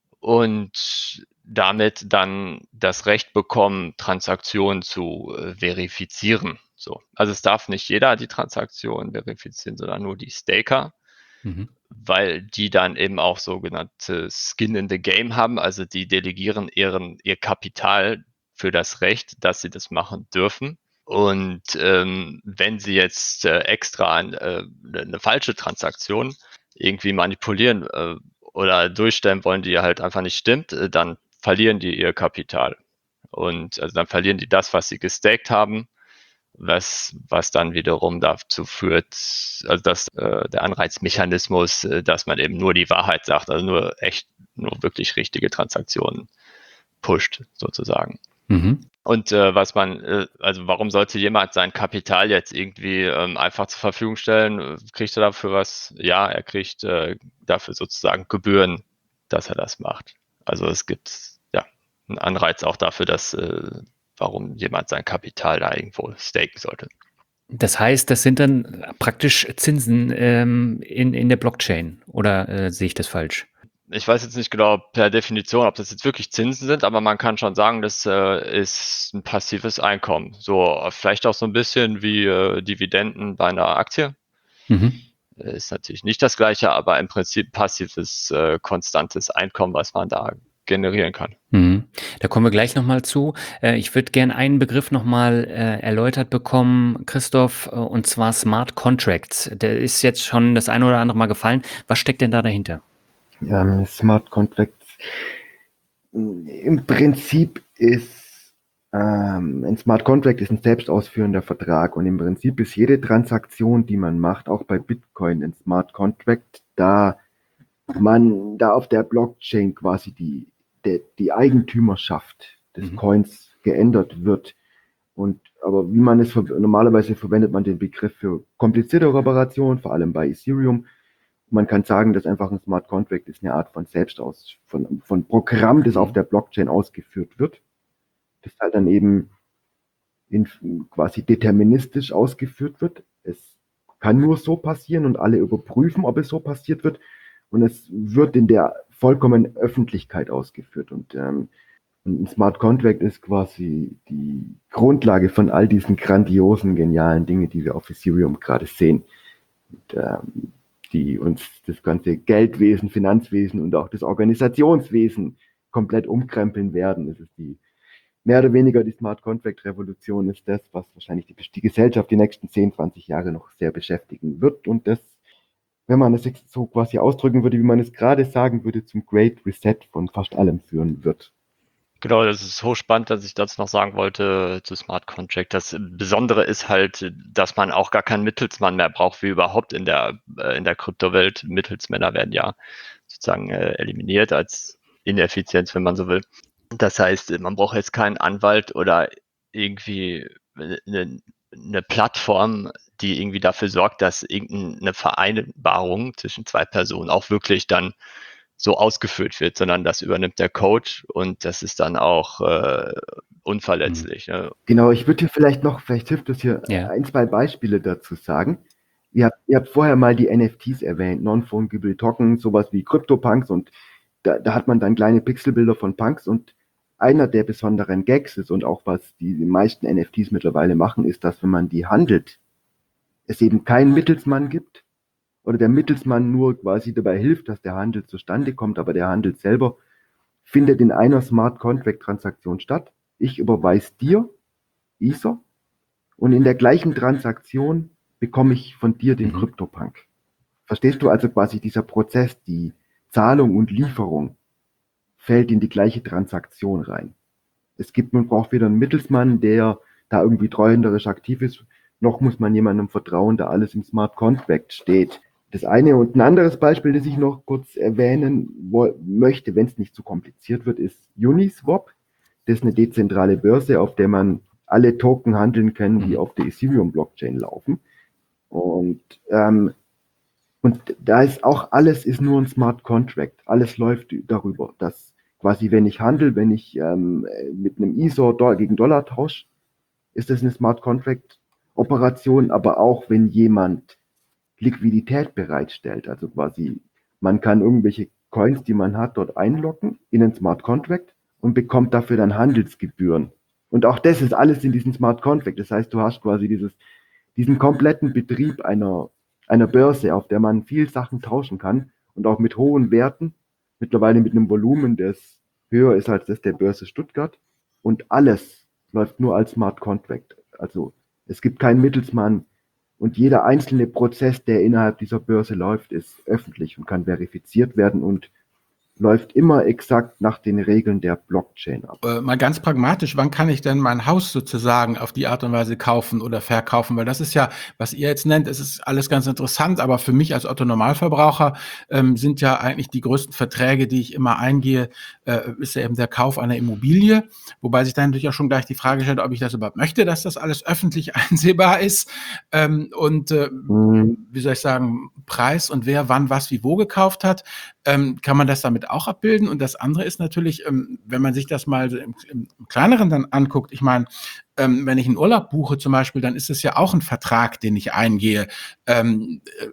und damit dann das Recht bekommen, Transaktionen zu äh, verifizieren. So. Also es darf nicht jeder die Transaktion verifizieren, sondern nur die Staker, Mhm. weil die dann eben auch sogenannte Skin in the Game haben. Also die delegieren ihren, ihr Kapital für das Recht, dass sie das machen dürfen. Und ähm, wenn sie jetzt äh, extra ein, äh, eine falsche Transaktion irgendwie manipulieren äh, oder durchstellen wollen, die halt einfach nicht stimmt, äh, dann verlieren die ihr Kapital. Und also dann verlieren die das, was sie gestaked haben, was, was dann wiederum dazu führt, also dass äh, der Anreizmechanismus, äh, dass man eben nur die Wahrheit sagt, also nur echt, nur wirklich richtige Transaktionen pusht, sozusagen. Mhm. Und äh, was man, äh, also warum sollte jemand sein Kapital jetzt irgendwie ähm, einfach zur Verfügung stellen? Kriegt er dafür was? Ja, er kriegt äh, dafür sozusagen Gebühren, dass er das macht. Also es gibt ja einen Anreiz auch dafür, dass äh, warum jemand sein Kapital da irgendwo staken sollte. Das heißt, das sind dann praktisch Zinsen ähm, in, in der Blockchain, oder äh, sehe ich das falsch? Ich weiß jetzt nicht genau per Definition, ob das jetzt wirklich Zinsen sind, aber man kann schon sagen, das äh, ist ein passives Einkommen. So vielleicht auch so ein bisschen wie äh, Dividenden bei einer Aktie. Mhm. Ist natürlich nicht das gleiche, aber im Prinzip passives, äh, konstantes Einkommen, was man da generieren kann. Mhm. Da kommen wir gleich nochmal zu. Äh, ich würde gerne einen Begriff nochmal äh, erläutert bekommen, Christoph, äh, und zwar Smart Contracts. Der ist jetzt schon das eine oder andere Mal gefallen. Was steckt denn da dahinter? Ähm, Smart Contracts. Im Prinzip ist ähm, ein Smart Contract ist ein selbstausführender Vertrag und im Prinzip ist jede Transaktion, die man macht, auch bei Bitcoin ein Smart Contract, da man da auf der Blockchain quasi die, der, die Eigentümerschaft des Mhm. Coins geändert wird. Und aber wie man es ver- normalerweise verwendet man den Begriff für kompliziertere Operationen, vor allem bei Ethereum. Man kann sagen, dass einfach ein Smart Contract ist eine Art von Selbstaus, von, von Programm, das Mhm. auf der Blockchain ausgeführt wird, das halt dann eben in, quasi deterministisch ausgeführt wird. Es kann nur so passieren und alle überprüfen, ob es so passiert wird. Und es wird in der vollkommenen Öffentlichkeit ausgeführt. Und ähm, ein Smart Contract ist quasi die Grundlage von all diesen grandiosen, genialen Dingen, die wir auf Ethereum gerade sehen. Und, ähm, die uns das ganze Geldwesen, Finanzwesen und auch das Organisationswesen komplett umkrempeln werden. Das ist die mehr oder weniger die Smart Contract Revolution ist das, was wahrscheinlich die, die Gesellschaft die nächsten zehn, zwanzig Jahre noch sehr beschäftigen wird. Und das, wenn man es jetzt so quasi ausdrücken würde, wie man es gerade sagen würde, zum Great Reset von fast allem führen wird. Genau, das ist hochspannend, dass ich das noch sagen wollte zu Smart Contract. Das Besondere ist halt, dass man auch gar keinen Mittelsmann mehr braucht, wie überhaupt in der, äh, in der Kryptowelt. Mittelsmänner werden ja sozusagen äh, eliminiert als Ineffizienz, wenn man so will. Das heißt, man braucht jetzt keinen Anwalt oder irgendwie eine, eine Plattform, die irgendwie dafür sorgt, dass irgendeine Vereinbarung zwischen zwei Personen auch wirklich dann so ausgefüllt wird, sondern das übernimmt der Code und das ist dann auch äh, unverletzlich. Ne? Genau, ich würde hier vielleicht noch, vielleicht hilft es hier, Ja. ein, zwei Beispiele dazu sagen. Ihr habt, ihr habt vorher mal die N F Ts erwähnt, Non-Fungible Token, sowas wie CryptoPunks, und da, da hat man dann kleine Pixelbilder von Punks, und einer der besonderen Gags ist, und auch was die meisten N F Ts mittlerweile machen, ist, dass wenn man die handelt, es eben keinen Mittelsmann gibt, oder der Mittelsmann nur quasi dabei hilft, dass der Handel zustande kommt, aber der Handel selber findet in einer Smart Contract Transaktion statt. Ich überweise dir Ether und in der gleichen Transaktion bekomme ich von dir den Mhm. CryptoPunk. Verstehst du, also quasi dieser Prozess, die Zahlung und Lieferung fällt in die gleiche Transaktion rein. Es gibt, man braucht weder einen Mittelsmann, der da irgendwie treuhänderisch aktiv ist, noch muss man jemandem vertrauen, da alles im Smart Contract steht. Das eine, und ein anderes Beispiel, das ich noch kurz erwähnen wo, möchte, wenn es nicht zu kompliziert wird, ist Uniswap. Das ist eine dezentrale Börse, auf der man alle Token handeln kann, die Mhm. auf der Ethereum-Blockchain laufen. Und, ähm, und da ist auch alles ist nur ein Smart Contract. Alles läuft darüber, dass quasi, wenn ich handle, wenn ich ähm, mit einem Ether Do- gegen Dollar tausche, ist das eine Smart Contract Operation, aber auch wenn jemand Liquidität bereitstellt, also quasi man kann irgendwelche Coins, die man hat, dort einloggen in einen Smart Contract und bekommt dafür dann Handelsgebühren. Und auch das ist alles in diesem Smart Contract. Das heißt, du hast quasi dieses, diesen kompletten Betrieb einer, einer Börse, auf der man viel Sachen tauschen kann und auch mit hohen Werten, mittlerweile mit einem Volumen, das höher ist als das der Börse Stuttgart. Und alles läuft nur als Smart Contract. Also es gibt keinen Mittelsmann, und jeder einzelne Prozess, der innerhalb dieser Börse läuft, ist öffentlich und kann verifiziert werden und läuft immer exakt nach den Regeln der Blockchain ab. Äh, mal ganz pragmatisch, wann kann ich denn mein Haus sozusagen auf die Art und Weise kaufen oder verkaufen? Weil das ist ja, was ihr jetzt nennt, es ist alles ganz interessant, aber für mich als Otto-Normalverbraucher ähm, sind ja eigentlich die größten Verträge, die ich immer eingehe, äh, ist ja eben der Kauf einer Immobilie, wobei sich dann natürlich auch schon gleich die Frage stellt, ob ich das überhaupt möchte, dass das alles öffentlich einsehbar ist ähm, und äh, Mhm. wie soll ich sagen, Preis und wer wann was wie wo gekauft hat. Ähm, kann man das damit auch abbilden? Und das andere ist natürlich, ähm, wenn man sich das mal so im, im kleineren dann anguckt, ich meine, ähm, wenn ich einen Urlaub buche zum Beispiel, dann ist es ja auch ein Vertrag, den ich eingehe. Ähm, äh,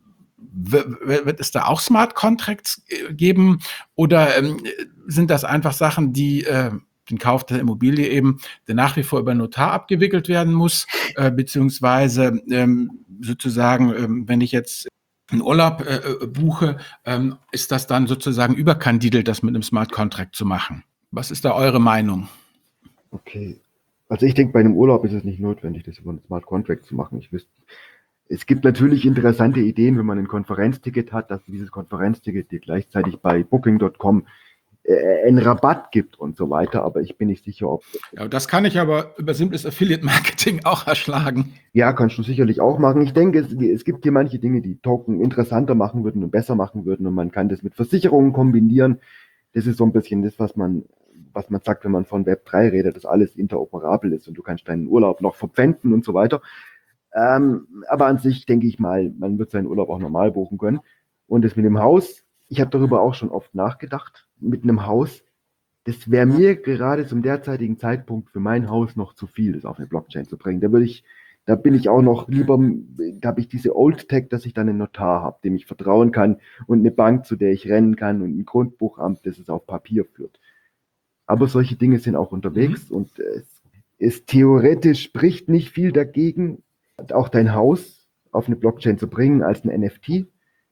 w- wird es da auch Smart Contracts äh, geben oder ähm, sind das einfach Sachen, die äh, den Kauf der Immobilie eben, der nach wie vor über Notar abgewickelt werden muss, äh, beziehungsweise ähm, sozusagen, ähm, wenn ich jetzt einen Urlaub äh, äh, buche, ähm, ist das dann sozusagen überkandidelt, das mit einem Smart Contract zu machen? Was ist da eure Meinung? Okay. Also ich denke, bei einem Urlaub ist es nicht notwendig, das über einen Smart Contract zu machen. Ich wüsste, es gibt natürlich interessante Ideen, wenn man ein Konferenzticket hat, dass dieses Konferenzticket dir gleichzeitig bei Booking Punkt com äh, einen Rabatt gibt und so weiter, aber ich bin nicht sicher, ob... Ja, das kann ich aber über simples Affiliate Marketing auch erschlagen. Ja, kannst du sicherlich auch machen. Ich denke, es, es gibt hier manche Dinge, die Token interessanter machen würden und besser machen würden, und man kann das mit Versicherungen kombinieren. Das ist so ein bisschen das, was man, was man sagt, wenn man von Web drei redet, dass alles interoperabel ist und du kannst deinen Urlaub noch verpfänden und so weiter. Ähm, aber an sich denke ich mal, man wird seinen Urlaub auch normal buchen können. Und das mit dem Haus, ich habe darüber auch schon oft nachgedacht, mit einem Haus, das wäre mir gerade zum derzeitigen Zeitpunkt für mein Haus noch zu viel, das auf eine Blockchain zu bringen. Da würde ich, da bin ich auch noch lieber, da habe ich diese Old Tech, dass ich dann einen Notar habe, dem ich vertrauen kann, und eine Bank, zu der ich rennen kann, und ein Grundbuchamt, das es auf Papier führt. Aber solche Dinge sind auch unterwegs, und es ist theoretisch, spricht nicht viel dagegen, auch dein Haus auf eine Blockchain zu bringen als ein N F T.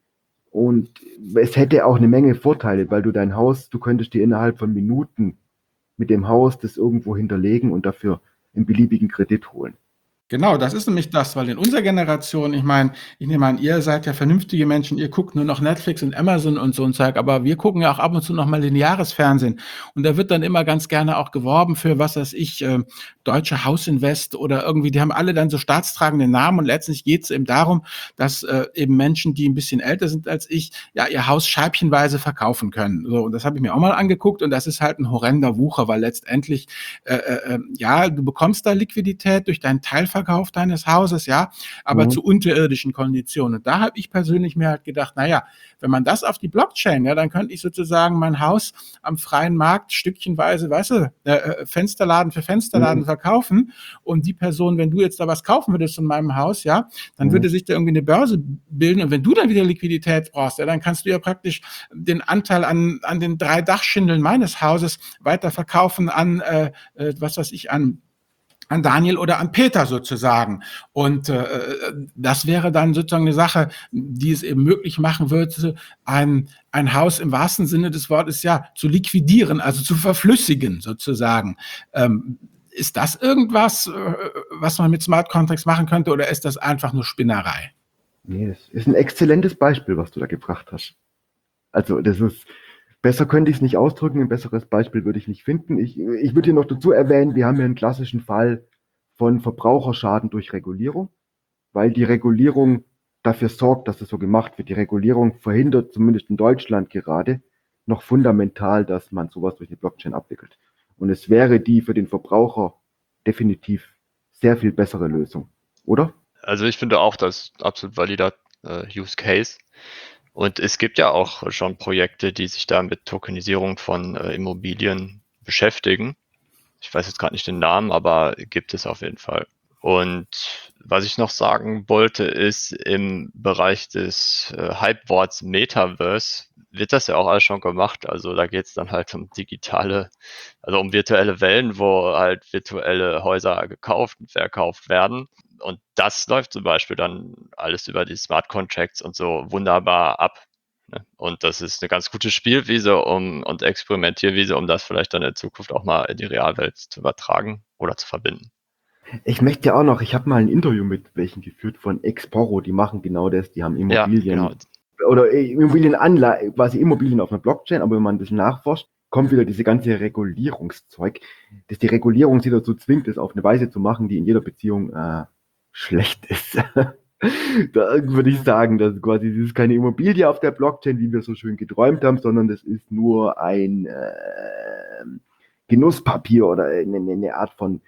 Und es hätte auch eine Menge Vorteile, weil du dein Haus, du könntest dir innerhalb von Minuten mit dem Haus das irgendwo hinterlegen und dafür einen beliebigen Kredit holen. Genau, das ist nämlich das, weil in unserer Generation, ich meine, ich nehme an, ihr seid ja vernünftige Menschen, ihr guckt nur noch Netflix und Amazon und so ein Zeug, aber wir gucken ja auch ab und zu noch mal lineares Fernsehen. Und da wird dann immer ganz gerne auch geworben für, was weiß ich, äh, Deutsche Hausinvest oder irgendwie, die haben alle dann so staatstragende Namen, und letztlich geht es eben darum, dass äh, eben Menschen, die ein bisschen älter sind als ich, ja ihr Haus scheibchenweise verkaufen können. So, und das habe ich mir auch mal angeguckt, und das ist halt ein horrender Wucher, weil letztendlich, äh, äh, ja, du bekommst da Liquidität durch deinen Teilverkauf, Weiterverkauf deines Hauses, ja, aber Mhm. zu unterirdischen Konditionen. Und da habe ich persönlich mir halt gedacht, naja, wenn man das auf die Blockchain, ja, dann könnte ich sozusagen mein Haus am freien Markt stückchenweise, weißt du, äh, äh, Fensterladen für Fensterladen Mhm. verkaufen. Und die Person, wenn du jetzt da was kaufen würdest von meinem Haus, ja, dann Mhm. würde sich da irgendwie eine Börse bilden. Und wenn du dann wieder Liquidität brauchst, ja, dann kannst du ja praktisch den Anteil an, an den drei Dachschindeln meines Hauses weiterverkaufen an, äh, äh, was weiß ich, an an Daniel oder an Peter sozusagen. Und äh, das wäre dann sozusagen eine Sache, die es eben möglich machen würde, ein, ein Haus im wahrsten Sinne des Wortes ja zu liquidieren, also zu verflüssigen sozusagen. Ähm, ist das irgendwas, äh, was man mit Smart Contracts machen könnte, oder ist das einfach nur Spinnerei? Nee, das ist ein exzellentes Beispiel, was du da gebracht hast. Also, das ist, besser könnte ich es nicht ausdrücken, ein besseres Beispiel würde ich nicht finden. Ich, ich würde hier noch dazu erwähnen, wir haben hier einen klassischen Fall von Verbraucherschaden durch Regulierung, weil die Regulierung dafür sorgt, dass es so gemacht wird. Die Regulierung verhindert, zumindest in Deutschland gerade, noch fundamental, dass man sowas durch eine Blockchain abwickelt. Und es wäre die für den Verbraucher definitiv sehr viel bessere Lösung, oder? Also ich finde auch, das ist absolut valider äh, Use Case. Und es gibt ja auch schon Projekte, die sich da mit Tokenisierung von äh, Immobilien beschäftigen. Ich weiß jetzt gerade nicht den Namen, aber gibt es auf jeden Fall. Und was ich noch sagen wollte, ist im Bereich des äh, Hypeworts Metaverse wird das ja auch alles schon gemacht. Also da geht es dann halt um digitale, also um virtuelle Wellen, wo halt virtuelle Häuser gekauft und verkauft werden. Und das läuft zum Beispiel dann alles über die Smart Contracts und so wunderbar ab. Ne? Und das ist eine ganz gute Spielwiese um, und Experimentierwiese, um das vielleicht dann in Zukunft auch mal in die Realwelt zu übertragen oder zu verbinden. Ich möchte ja auch noch, ich habe mal ein Interview mit welchen geführt von Exporo, die machen genau das, die haben Ja, Immobilien genau. oder Immobilienanleihen, quasi Immobilien auf einer Blockchain, aber wenn man ein bisschen nachforscht, kommt wieder diese ganze Regulierungszeug, dass die Regulierung sie dazu zwingt, es auf eine Weise zu machen, die in jeder Beziehung äh, schlecht ist. Da würde ich sagen, dass quasi das ist keine Immobilie auf der Blockchain, wie wir so schön geträumt haben, sondern das ist nur ein äh, Genusspapier oder eine, eine Art von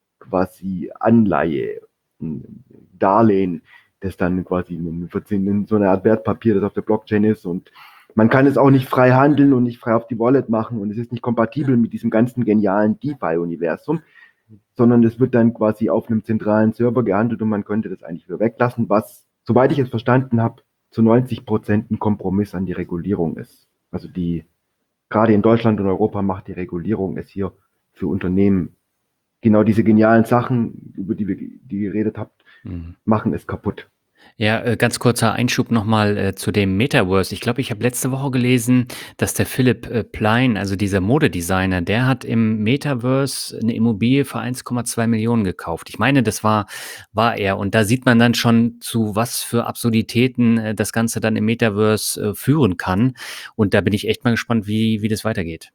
quasi Anleihe, ein Darlehen, das dann quasi in so eine Art Wertpapier, das auf der Blockchain ist, und man kann es auch nicht frei handeln und nicht frei auf die Wallet machen, und es ist nicht kompatibel mit diesem ganzen genialen DeFi-Universum, sondern es wird dann quasi auf einem zentralen Server gehandelt und man könnte das eigentlich wieder weglassen, was, soweit ich es verstanden habe, zu neunzig Prozent ein Kompromiss an die Regulierung ist. Also die, gerade in Deutschland und Europa macht die Regulierung es hier für Unternehmen, genau diese genialen Sachen, über die wir die geredet habt, Mhm. machen es kaputt. Ja, äh, ganz kurzer Einschub nochmal äh, zu dem Metaverse. Ich glaube, ich habe letzte Woche gelesen, dass der Philipp äh, Plein, also dieser Modedesigner, der hat im Metaverse eine Immobilie für eins Komma zwei Millionen gekauft. Ich meine, das war, war er. Und da sieht man dann schon, zu was für Absurditäten äh, das Ganze dann im Metaverse äh, führen kann. Und da bin ich echt mal gespannt, wie, wie das weitergeht.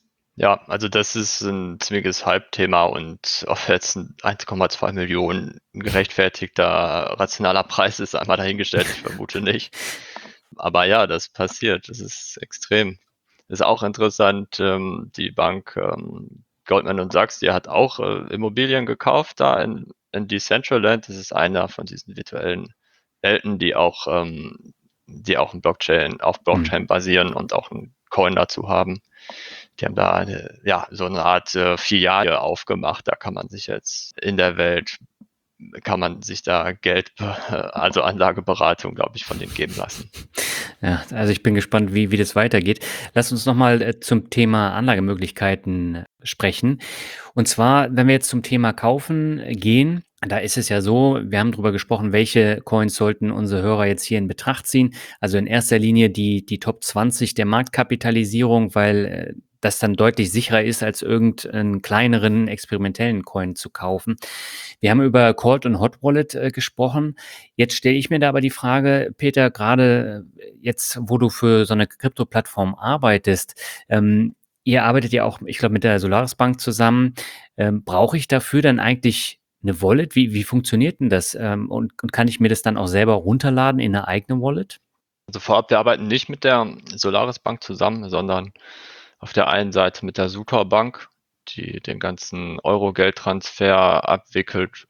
Ja, also das ist ein ziemliches Hype-Thema und ob jetzt ein eins Komma zwei Millionen ein gerechtfertigter, rationaler Preis ist, einmal dahingestellt, ich vermute nicht. Aber ja, das passiert, das ist extrem. Ist auch interessant, ähm, die Bank ähm, Goldman und Sachs, die hat auch äh, Immobilien gekauft da in, in Decentraland. Das ist einer von diesen virtuellen Welten, die auch, ähm, die auch in Blockchain, auf Hm. Blockchain basieren und auch einen Coin dazu haben. Die haben da eine, ja, so eine Art äh, Filiale aufgemacht. Da kann man sich jetzt in der Welt, kann man sich da Geld, also Anlageberatung, glaube ich, von denen geben lassen. Ja, also ich bin gespannt, wie, wie das weitergeht. Lass uns nochmal äh, zum Thema Anlagemöglichkeiten sprechen. Und zwar, wenn wir jetzt zum Thema Kaufen äh, gehen, da ist es ja so, wir haben darüber gesprochen, welche Coins sollten unsere Hörer jetzt hier in Betracht ziehen. Also in erster Linie die, die Top zwanzig der Marktkapitalisierung, weil äh, das dann deutlich sicherer ist, als irgendeinen kleineren experimentellen Coin zu kaufen. Wir haben über Cold und Hot Wallet äh, gesprochen. Jetzt stelle ich mir da aber die Frage, Peter, gerade äh, jetzt, wo du für so eine Krypto-Plattform arbeitest, ähm, ihr arbeitet ja auch, ich glaube, mit der Solaris Bank zusammen. Ähm, brauche ich dafür dann eigentlich eine Wallet? Wie, wie funktioniert denn das? Ähm, und, und kann ich mir das dann auch selber runterladen in eine eigene Wallet? Also vorab, wir arbeiten nicht mit der Solaris Bank zusammen, sondern auf der einen Seite mit der Sutor Bank, die den ganzen Euro-Geldtransfer abwickelt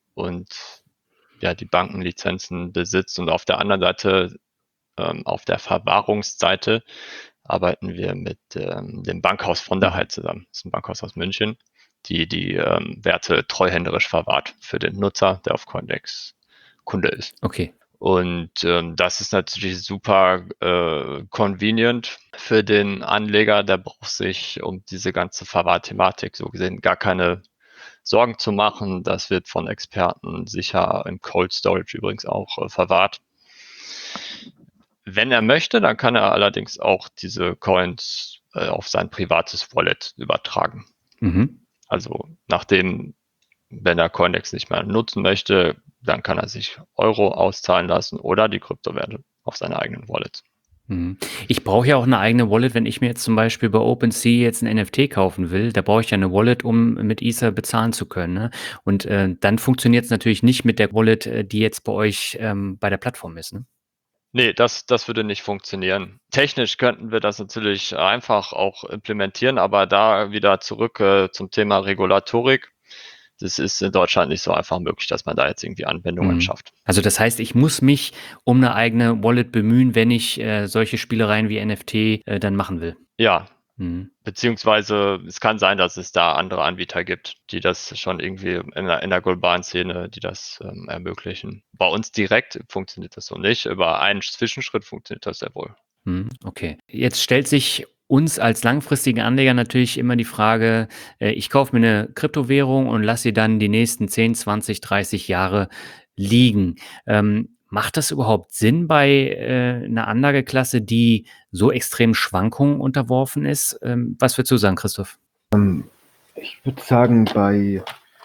und ja, die Bankenlizenzen besitzt. Und auf der anderen Seite, ähm, auf der Verwahrungsseite, arbeiten wir mit ähm, dem Bankhaus von der Heid zusammen. Das ist ein Bankhaus aus München, die die ähm, Werte treuhänderisch verwahrt für den Nutzer, der auf Coindex Kunde ist. Okay. Und ähm, das ist natürlich super äh, convenient für den Anleger. Der braucht sich um diese ganze Verwahrthematik so gesehen gar keine Sorgen zu machen. Das wird von Experten sicher im Cold Storage übrigens auch äh, verwahrt. Wenn er möchte, dann kann er allerdings auch diese Coins äh, auf sein privates Wallet übertragen. Mhm. Also nachdem, wenn er Coindex nicht mehr nutzen möchte, dann kann er sich Euro auszahlen lassen oder die Kryptowerte auf seine eigenen Wallets. Mhm. Ich brauche ja auch eine eigene Wallet, wenn ich mir jetzt zum Beispiel bei OpenSea jetzt ein N F T kaufen will. Da brauche ich ja eine Wallet, um mit Ether bezahlen zu können. Ne? Und äh, dann funktioniert es natürlich nicht mit der Wallet, äh, die jetzt bei euch ähm, bei der Plattform ist. Ne? Nee, das, das würde nicht funktionieren. Technisch könnten wir das natürlich einfach auch implementieren, aber da wieder zurück äh, zum Thema Regulatorik. Das ist in Deutschland nicht so einfach möglich, dass man da jetzt irgendwie Anwendungen Mhm. schafft. Also das heißt, ich muss mich um eine eigene Wallet bemühen, wenn ich äh, solche Spielereien wie N F T äh, dann machen will. Ja, Mhm. beziehungsweise es kann sein, dass es da andere Anbieter gibt, die das schon irgendwie in der, in der globalen Szene, die das ähm, ermöglichen. Bei uns direkt funktioniert das so nicht. Über einen Zwischenschritt funktioniert das sehr wohl. Mhm, okay. Jetzt stellt sich uns als langfristigen Anleger natürlich immer die Frage, äh, ich kaufe mir eine Kryptowährung und lasse sie dann die nächsten zehn, zwanzig, dreißig Jahre liegen. Ähm, macht das überhaupt Sinn bei äh, einer Anlageklasse, die so extrem Schwankungen unterworfen ist? Ähm, was würdest du sagen, Christoph? Ich würde sagen, bei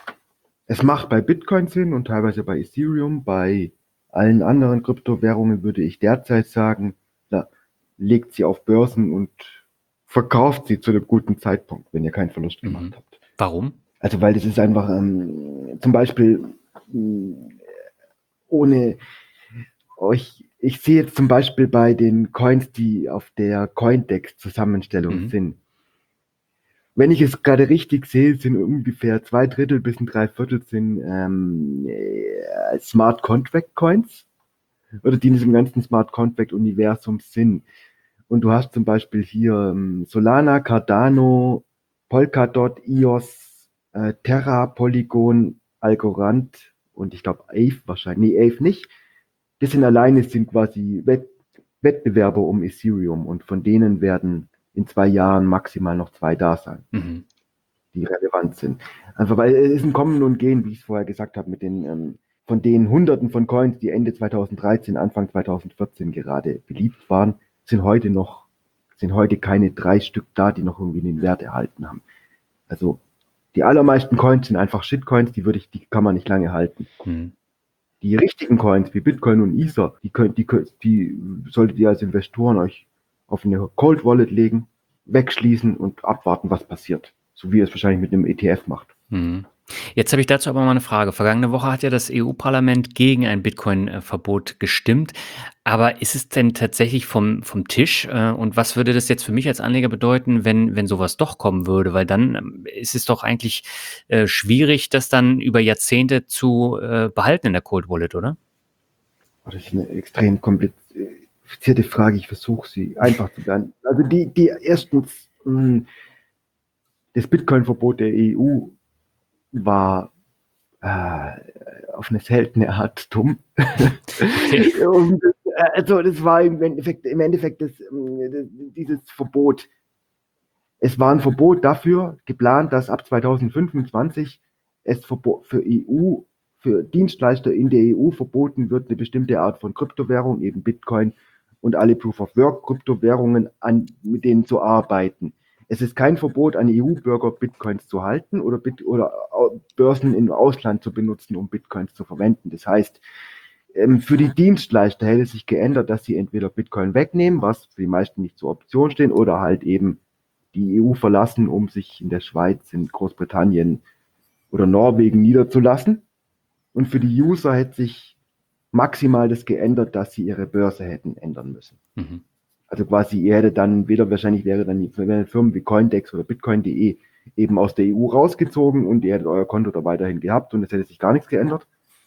es macht bei Bitcoin Sinn und teilweise bei Ethereum. Bei allen anderen Kryptowährungen würde ich derzeit sagen, da legt sie auf Börsen und verkauft sie zu einem guten Zeitpunkt, wenn ihr keinen Verlust gemacht Mhm. habt. Warum? Also weil das ist einfach ähm, zum Beispiel mh, ohne euch, ich sehe jetzt zum Beispiel bei den Coins, die auf der Coindex-Zusammenstellung Mhm. sind. Wenn ich es gerade richtig sehe, sind ungefähr zwei Drittel bis ein Dreiviertel sind ähm, äh, Smart Contract Coins oder die in diesem ganzen Smart Contract Universum sind. Und du hast zum Beispiel hier ähm, Solana, Cardano, Polkadot, E O S, äh, Terra, Polygon, Algorand und ich glaube Aave wahrscheinlich. Nee, Aave nicht. Das sind alleine sind quasi Wett Wettbewerber um Ethereum und von denen werden in zwei Jahren maximal noch zwei da sein, Mhm. die relevant sind. Einfach weil es ist ein Kommen und Gehen, wie ich es vorher gesagt habe, mit den ähm, von den Hunderten von Coins, die Ende zweitausenddreizehn, Anfang zweitausendvierzehn gerade beliebt waren, sind heute noch sind heute keine drei Stück da, die noch irgendwie den Wert erhalten haben. Also die allermeisten Coins sind einfach Shitcoins, die würde ich, die kann man nicht lange halten. Mhm. Die richtigen Coins wie Bitcoin und Ether, die könnt, die, könnt- die solltet ihr als Investoren euch auf eine Cold Wallet legen, wegschließen und abwarten, was passiert. So wie ihr es wahrscheinlich mit einem E T F macht. Mhm. Jetzt habe ich dazu aber mal eine Frage. Vergangene Woche hat ja das E U-Parlament gegen ein Bitcoin-Verbot gestimmt. Aber ist es denn tatsächlich vom, vom Tisch? Äh, Und was würde das jetzt für mich als Anleger bedeuten, wenn, wenn sowas doch kommen würde? Weil dann ähm, ist es doch eigentlich äh, schwierig, das dann über Jahrzehnte zu äh, behalten in der Cold Wallet, oder? Oh, das ist eine extrem komplizierte Frage. Ich versuche sie einfach zu beantworten. Also die, die erstens, mh, das Bitcoin-Verbot der E U war äh, auf eine seltene Art dumm. Okay. Und, äh, also das war im Endeffekt, im Endeffekt das, äh, dieses Verbot. Es war ein Verbot dafür geplant, dass ab zweitausendfünfundzwanzig es verbo- für E U, für Dienstleister in der E U verboten wird, eine bestimmte Art von Kryptowährung, eben Bitcoin und alle Proof-of-Work-Kryptowährungen, an, mit denen zu arbeiten. Es ist kein Verbot an E U-Bürger, Bitcoins zu halten oder, Bit oder au- Börsen im Ausland zu benutzen, um Bitcoins zu verwenden. Das heißt, ähm, für die Dienstleister hätte es sich geändert, dass sie entweder Bitcoin wegnehmen, was für die meisten nicht zur Option stehen, oder halt eben die E U verlassen, um sich in der Schweiz, in Großbritannien oder Norwegen niederzulassen. Und für die User hätte sich maximal das geändert, dass sie ihre Börse hätten ändern müssen. Mhm. Also quasi, ihr hättet dann wieder, wahrscheinlich wäre dann die Firmen wie Coindex oder Bitcoin punkt de eben aus der E U rausgezogen und ihr hättet euer Konto da weiterhin gehabt und es hätte sich gar nichts geändert.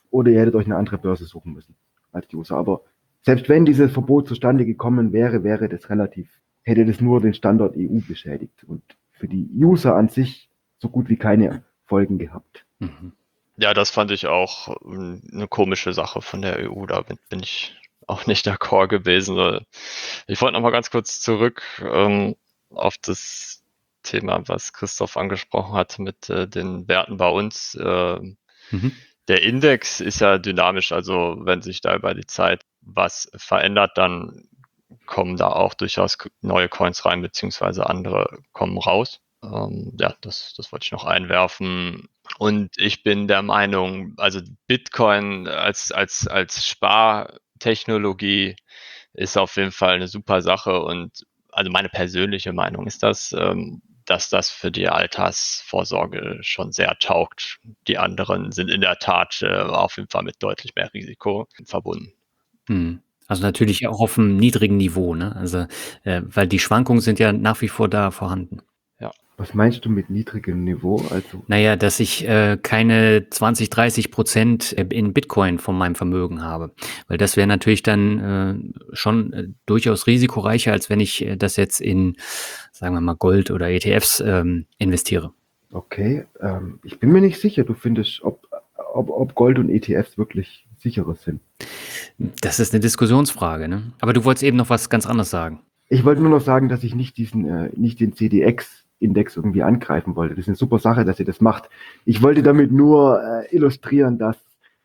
oder ihr hättet euch eine andere Börse suchen müssen als User. Aber selbst wenn dieses Verbot zustande gekommen wäre, wäre das relativ, hätte das nur den Standort E U beschädigt und für die User an sich so gut wie keine Folgen gehabt. Mhm. Ja, das fand ich auch ähm, eine komische Sache von der E U. Da bin, bin ich auch nicht d'accord gewesen. Ich wollte noch mal ganz kurz zurück ähm, auf das Thema, was Christoph angesprochen hat mit äh, den Werten bei uns. Äh, Mhm. Der Index ist ja dynamisch, also wenn sich da über die Zeit was verändert, dann kommen da auch durchaus neue Coins rein, beziehungsweise andere kommen raus. Ähm, ja, das, das wollte ich noch einwerfen. Und ich bin der Meinung, also Bitcoin als, als, als Spartechnologie ist auf jeden Fall eine super Sache. Und also meine persönliche Meinung ist das, ähm, dass das für die Altersvorsorge schon sehr taugt. Die anderen sind in der Tat äh, auf jeden Fall mit deutlich mehr Risiko verbunden. Mhm. Also natürlich auch auf einem niedrigen Niveau, ne? Also, äh, weil die Schwankungen sind ja nach wie vor da vorhanden. Was meinst du mit niedrigem Niveau? Also, Na ja, dass ich, äh, keine zwanzig, dreißig Prozent äh, in Bitcoin von meinem Vermögen habe. Weil das wäre natürlich dann, äh, schon, äh, durchaus risikoreicher, als wenn ich, äh, das jetzt in, sagen wir mal, Gold oder E T Fs, ähm, investiere. okay, ähm, ich bin mir nicht sicher, du findest, ob, ob, ob Gold und E T Fs wirklich sicherer sind. Das ist eine Diskussionsfrage, ne? Aber du wolltest eben noch was ganz anderes sagen. Ich wollte nur noch sagen, dass ich nicht diesen, äh, nicht den C D X-Index irgendwie angreifen wollte. Das ist eine super Sache, dass ihr das macht. Ich wollte damit nur äh, illustrieren, dass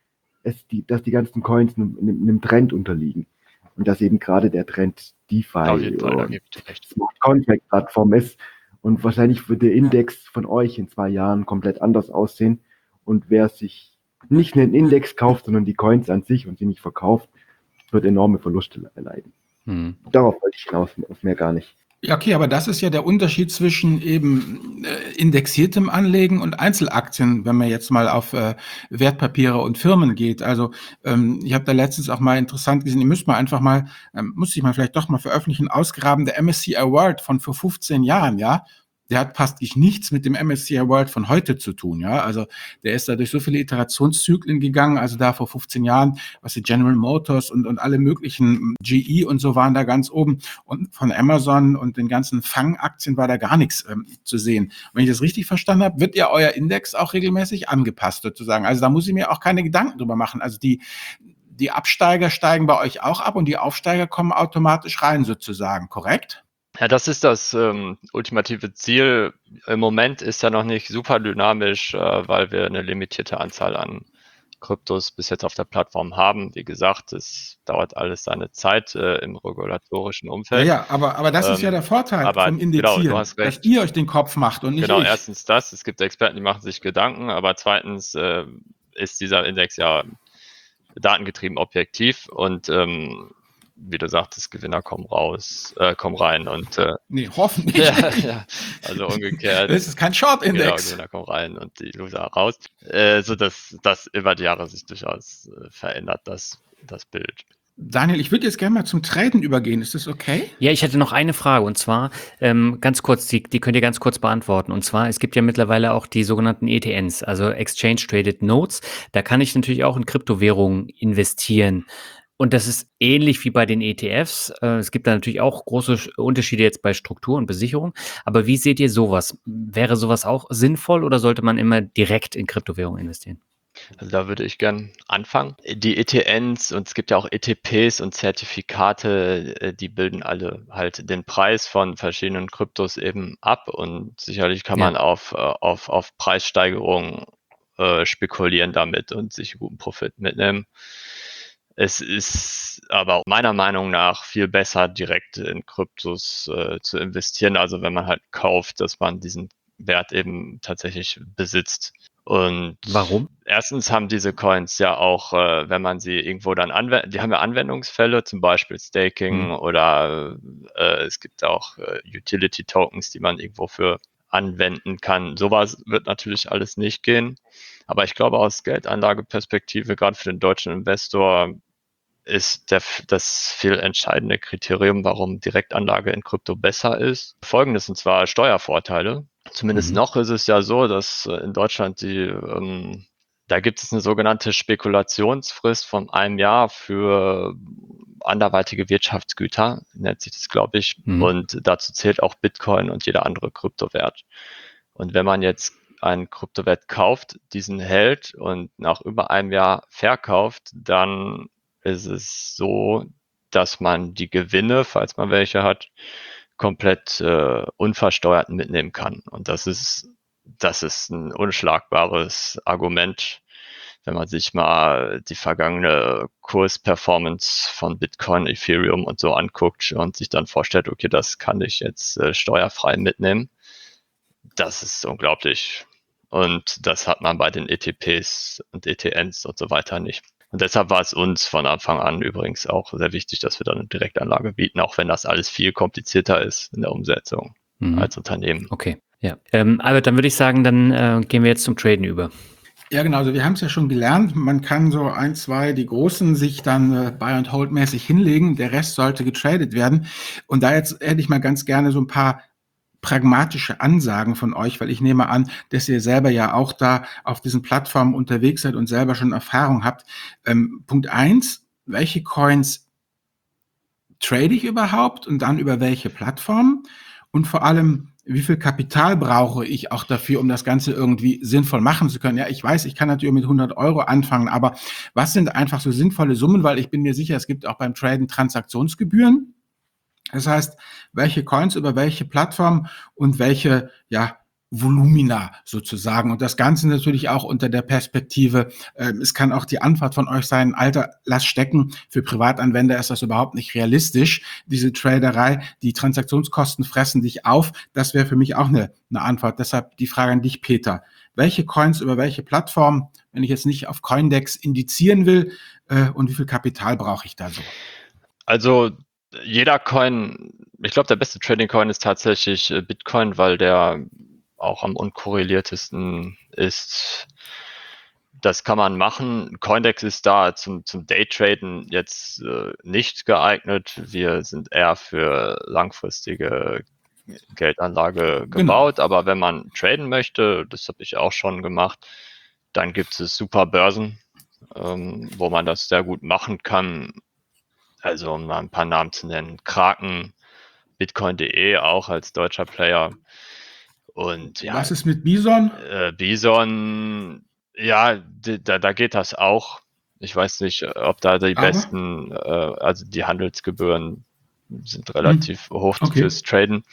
es die, dass die ganzen Coins einem, einem, einem Trend unterliegen. Und dass eben gerade der Trend Auf DeFi jeden Fall, da und gebe ich dir recht. Smart Contract Plattform ist. Und wahrscheinlich wird der Index von euch in zwei Jahren komplett anders aussehen. Und wer sich nicht einen Index kauft, sondern die Coins an sich und sie nicht verkauft, wird enorme Verluste erleiden. Mhm. Darauf wollte ich hinaus, auf mehr gar nicht. Ja, okay, aber das ist ja der Unterschied zwischen eben äh, indexiertem Anlegen und Einzelaktien, wenn man jetzt mal auf äh, Wertpapiere und Firmen geht. Also ähm, ich habe da letztens auch mal interessant gesehen, ihr müsst mal einfach mal, ähm, muss ich mal vielleicht doch mal veröffentlichen, ausgraben, der M S C I World von vor fünfzehn Jahren, ja. Der hat fast nichts mit dem M S C I World von heute zu tun, ja. Also der ist da durch so viele Iterationszyklen gegangen, also da vor fünfzehn Jahren, was die General Motors und, und alle möglichen G E und so waren da ganz oben und von Amazon und den ganzen Fangaktien war da gar nichts ähm, zu sehen. Und wenn ich das richtig verstanden habe, wird ja euer Index auch regelmäßig angepasst sozusagen. Also da muss ich mir auch keine Gedanken drüber machen. Also die, die Absteiger steigen bei euch auch ab und die Aufsteiger kommen automatisch rein sozusagen, korrekt? Ja, das ist das ähm, ultimative Ziel. Im Moment ist ja noch nicht super dynamisch, äh, weil wir eine limitierte Anzahl an Kryptos bis jetzt auf der Plattform haben. Wie gesagt, es dauert alles seine Zeit äh, im regulatorischen Ja, Umfeld. ja, aber, aber das ist ja Ähm, der Vorteil aber vom genau, du Indizieren, hast dass recht. ihr euch den Kopf macht und nicht Genau, ich. erstens das, es gibt Experten, die machen sich Gedanken, aber zweitens äh, ist dieser Index ja datengetrieben objektiv und ähm, wie du sagtest, Gewinner kommen raus, äh, kommen rein und äh, Nee, hoffentlich ja, nicht. ja, also umgekehrt, Das ist kein genau, Short-Index. Gewinner kommen rein und die Loser raus, äh, so dass das über die Jahre sich durchaus äh, verändert, das, das Bild. Daniel, ich würde jetzt gerne mal zum Traden übergehen. Ist das okay? Ja, ich hätte noch eine Frage und zwar ähm, ganz kurz, die, die könnt ihr ganz kurz beantworten. Und zwar, es gibt ja mittlerweile auch die sogenannten E T Ns, also Exchange Traded Notes. Da kann ich natürlich auch in Kryptowährungen investieren. Und das ist ähnlich wie bei den E T Fs. Äh, es gibt da natürlich auch große Sch- Unterschiede jetzt bei Struktur und Besicherung. Aber wie seht ihr sowas? Wäre sowas auch sinnvoll oder sollte man immer direkt in Kryptowährungen investieren? Also da würde ich gern anfangen. Die E T Ns und es gibt ja auch E T Ps und Zertifikate, äh, die bilden alle halt den Preis von verschiedenen Kryptos eben ab und sicherlich kann Ja. man auf, äh, auf, auf Preissteigerungen äh, spekulieren damit und sich guten Profit mitnehmen. Es ist aber meiner Meinung nach viel besser, direkt in Kryptos äh, zu investieren. Also wenn man halt kauft, dass man diesen Wert eben tatsächlich besitzt. Und Warum? erstens haben diese Coins ja auch, äh, wenn man sie irgendwo dann anwendet, die haben ja Anwendungsfälle, zum Beispiel Staking Hm. oder äh, es gibt auch äh, Utility Tokens, die man irgendwo für anwenden kann. Sowas wird natürlich alles nicht gehen. Aber ich glaube, aus Geldanlageperspektive, gerade für den deutschen Investor, ist der, das viel entscheidende Kriterium, warum Direktanlage in Krypto besser ist. Folgendes, und zwar Steuervorteile. Zumindest Mhm. noch ist es ja so, dass äh, in Deutschland die ähm, Da gibt es eine sogenannte Spekulationsfrist von einem Jahr für anderweitige Wirtschaftsgüter, nennt sich das, glaube ich. Mhm. Und dazu zählt auch Bitcoin und jeder andere Kryptowert. Und wenn man jetzt einen Kryptowert kauft, diesen hält und nach über einem Jahr verkauft, dann ist es so, dass man die Gewinne, falls man welche hat, komplett äh, unversteuert mitnehmen kann. Und das ist, das ist ein unschlagbares Argument, wenn man sich mal die vergangene Kursperformance von Bitcoin, Ethereum und so anguckt und sich dann vorstellt, okay, das kann ich jetzt äh, steuerfrei mitnehmen. Das ist unglaublich. Und das hat man bei den E T Ps und E T Ns und so weiter nicht. Und deshalb war es uns von Anfang an übrigens auch sehr wichtig, dass wir dann eine Direktanlage bieten, auch wenn das alles viel komplizierter ist in der Umsetzung Mhm. als Unternehmen. Okay, ja. Ähm, Albert, dann würde ich sagen, dann äh, gehen wir jetzt zum Traden über. Ja, genau. Also wir haben es ja schon gelernt. Man kann so ein, zwei, die Großen sich dann äh, Buy-and-Hold-mäßig hinlegen. Der Rest sollte getradet werden. Und da jetzt hätte ich mal ganz gerne so ein paar pragmatische Ansagen von euch, weil ich nehme an, dass ihr selber ja auch da auf diesen Plattformen unterwegs seid und selber schon Erfahrung habt. Ähm, Punkt eins, welche Coins trade ich überhaupt und dann über welche Plattform? Und vor allem, wie viel Kapital brauche ich auch dafür, um das Ganze irgendwie sinnvoll machen zu können? Ja, ich weiß, ich kann natürlich mit hundert Euro anfangen, aber was sind einfach so sinnvolle Summen? Weil ich bin mir sicher, es gibt auch beim Traden Transaktionsgebühren. Das heißt, welche Coins über welche Plattform und welche, ja, Volumina sozusagen. Und das Ganze natürlich auch unter der Perspektive, äh, es kann auch die Antwort von euch sein, Alter, lass stecken. Für Privatanwender ist das überhaupt nicht realistisch, diese Traderei. Die Transaktionskosten fressen dich auf. Das wäre für mich auch eine, eine Antwort. Deshalb die Frage an dich, Peter. Welche Coins über welche Plattform, wenn ich jetzt nicht auf Coindex indizieren will, äh, und wie viel Kapital brauche ich da so? Also jeder Coin, ich glaube, der beste Trading-Coin ist tatsächlich äh, Bitcoin, weil der auch am unkorreliertesten ist. Das kann man machen. Coindex ist da zum, zum Daytraden jetzt äh, nicht geeignet. Wir sind eher für langfristige Geldanlage gebaut. Genau. Aber wenn man traden möchte, das habe ich auch schon gemacht, dann gibt es super Börsen, ähm, wo man das sehr gut machen kann. Also um mal ein paar Namen zu nennen, Kraken, Bitcoin punkt de auch als deutscher Player. Und ja, was ist mit Bison? Äh, Bison, ja, da, da geht das auch. Ich weiß nicht, ob da die Aber? besten, äh, also die Handelsgebühren sind relativ hm. hoch okay. fürs Traden.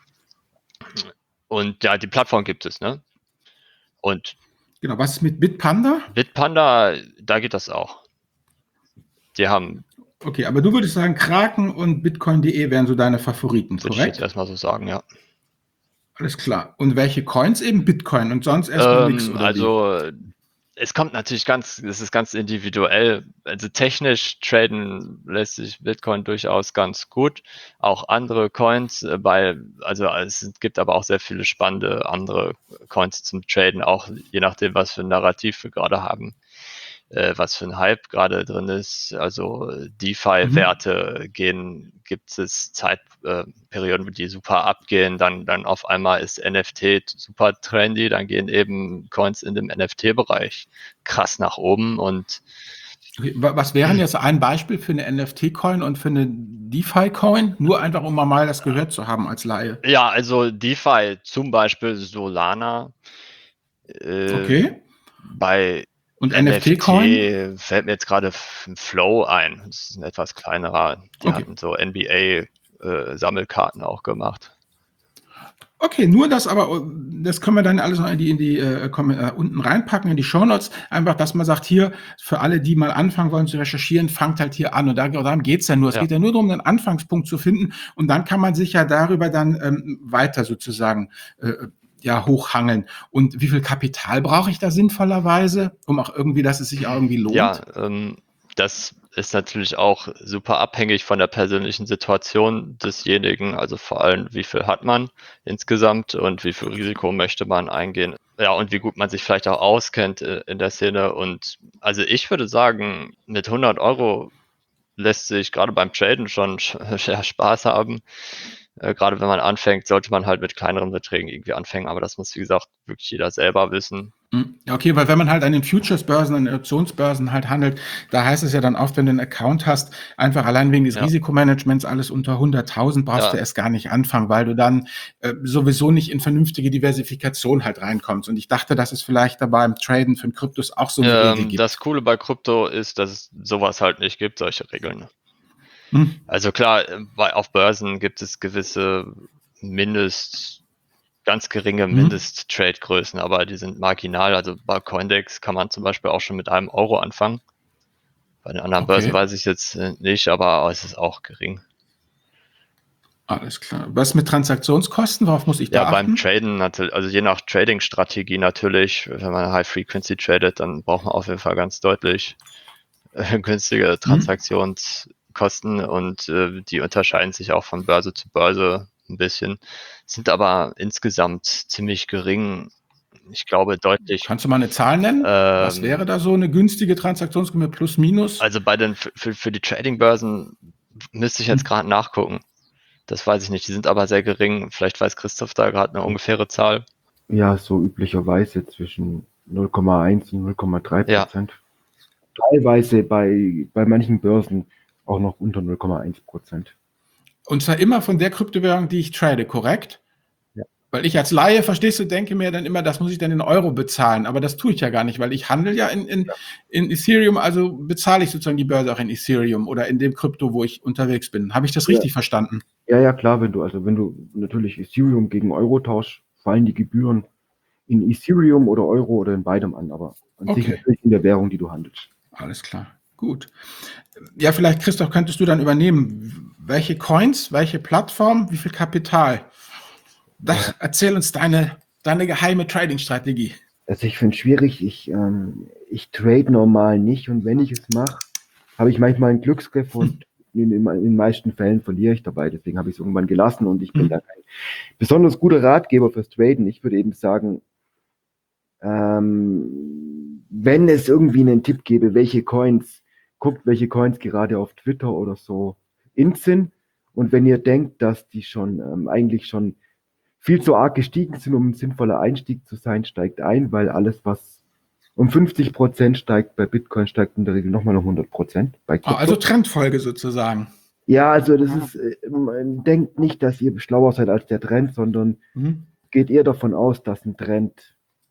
Und ja, die Plattform gibt es, ne? Und genau, was ist mit Bitpanda? Bitpanda, da geht das auch. Die haben. Okay, aber du würdest sagen, Kraken und Bitcoin punkt de wären so deine Favoriten, korrekt? Würde ich jetzt erstmal so sagen, ja. Alles klar. Und welche Coins eben? Bitcoin und sonst erstmal ähm, nichts? Also wie? Es kommt natürlich ganz, es ist ganz individuell. Also technisch traden lässt sich Bitcoin durchaus ganz gut. Auch andere Coins, bei, also es gibt aber auch sehr viele spannende andere Coins zum Traden, auch je nachdem, was für ein Narrativ wir gerade haben, äh, was für ein Hype gerade drin ist. Also DeFi-Werte mhm. gehen, gibt es Zeitperioden, äh, die super abgehen, dann, dann auf einmal ist N F T super trendy, dann gehen eben Coins in dem N F T-Bereich krass nach oben und okay, was wären jetzt ein Beispiel für eine N F T-Coin und für eine DeFi-Coin? Nur einfach, um mal das gehört zu haben als Laie. Ja, also DeFi, zum Beispiel Solana. Äh, okay. Bei Und N F T-Coin? Fällt mir jetzt gerade Flow ein. Das ist ein etwas kleinerer. Die okay. hatten so N B A-Sammelkarten äh, auch gemacht. Okay, nur das, aber das können wir dann alles noch in die, in die äh, äh, unten reinpacken, in die Shownotes. Einfach, dass man sagt, hier, für alle, die mal anfangen wollen zu recherchieren, fangt halt hier an. Und darum geht's ja nur. Es ja. geht ja nur darum, einen Anfangspunkt zu finden. Und dann kann man sich ja darüber dann ähm, weiter sozusagen äh, ja, hochhangeln. Und wie viel Kapital brauche ich da sinnvollerweise, um auch irgendwie, dass es sich auch irgendwie lohnt? Ja, ähm, das ist natürlich auch super abhängig von der persönlichen Situation desjenigen, also vor allem, wie viel hat man insgesamt und wie viel Risiko möchte man eingehen. Ja, und wie gut man sich vielleicht auch auskennt in der Szene. Und also ich würde sagen, mit hundert Euro lässt sich gerade beim Traden schon ja, Spaß haben. Äh, gerade wenn man anfängt, sollte man halt mit kleineren Beträgen irgendwie anfangen, aber das muss, wie gesagt, wirklich jeder selber wissen. Hm, ja, okay, weil wenn man halt an den Futures-Börsen, an den Optionsbörsen halt handelt, da heißt es ja dann oft, wenn du 'n Account hast, einfach allein wegen des Ja. Risikomanagements alles unter hunderttausend brauchst du Ja. erst gar nicht anfangen, weil du dann, äh, sowieso nicht in vernünftige Diversifikation halt reinkommst. Und ich dachte, dass es vielleicht da beim Traden von Kryptos auch so 'ne Regel Ähm, gibt. das Coole bei Krypto ist, dass es sowas halt nicht gibt, solche Regeln. Hm. Also klar, äh, bei auf Börsen gibt es gewisse Mindest ganz geringe Mhm. Mindest-Trade-Größen, aber die sind marginal. Also bei Coindex kann man zum Beispiel auch schon mit einem Euro anfangen. Bei den anderen Börsen Okay. weiß ich jetzt, äh, nicht, aber es ist auch gering. Alles klar. Was mit Transaktionskosten? Worauf muss ich da Ja, beim achten? Traden natür also je nach Trading-Strategie natürlich, wenn man High Frequency tradet, dann braucht man auf jeden Fall ganz deutlich, äh, günstige Mhm. Transaktionskosten und, äh, die unterscheiden sich auch von Börse zu Börse 'n bisschen, sind aber insgesamt ziemlich gering. Ich glaube deutlich Kannst du mal 'ne Zahl nennen? Was wäre ähm da so 'ne günstige Transaktionsgebühr plus minus? Also bei den f für für die Trading-Börsen müsste ich jetzt Hm. grad nachgucken. Das weiß ich nicht. Die sind aber sehr gering. Vielleicht weiß Christoph da grad 'ne ungefähre Zahl. Ja, so üblicherweise zwischen null Komma eins und null Komma drei Ja. Prozent. Teilweise bei bei manchen Börsen auch noch unter null Komma eins Prozent. Und zwar immer von der Kryptowährung, die ich trade, korrekt? Ja. Weil ich als Laie, verstehst du, denke mir dann immer, das muss ich dann in Euro bezahlen, aber das tue ich ja gar nicht, weil ich handle ja in in Ja. in Ethereum, also bezahle ich sozusagen die Börse auch in Ethereum oder in dem Krypto, wo ich unterwegs bin. Habe ich das Ja. richtig verstanden? Ja, ja, klar, wenn du also wenn du natürlich Ethereum gegen Euro tauschst, fallen die Gebühren in Ethereum oder Euro oder in beidem an, aber an sich Okay. natürlich in der Währung, die du handelst. Alles klar, gut. Ja, vielleicht, Christoph, könntest du dann übernehmen, w welche Coins, welche Plattform, wie viel Kapital? Ja. Dach erzähl uns deine deine geheime Trading-Strategie. Also, ich finde es schwierig. Ich, ähm ich trade normal nicht und wenn ich es mache, habe ich manchmal 'n Glücksgriff und in den in den meisten Fällen verliere ich dabei. Deswegen habe ich's irgendwann gelassen und ich bin da Mhm. kein besonders guter Ratgeber fürs Traden. Ich würde eben sagen ähm, wenn es irgendwie 'nen Tipp gäbe, welche Coins guckt, welche Coins gerade auf Twitter oder so in sind und wenn ihr denkt, dass die schon ähm, eigentlich schon viel zu arg gestiegen sind, um 'n sinnvoller Einstieg zu sein, steigt ein, weil alles, was um fünfzig Prozent steigt bei Bitcoin, steigt in der Regel noch mal um hundert Prozent bei Ah, also Krypto. Trendfolge sozusagen. Ja, also das ist äh, ähm, denkt nicht, dass ihr schlauer seid als der Trend, sondern Mhm. geht eher davon aus, dass 'n Trend,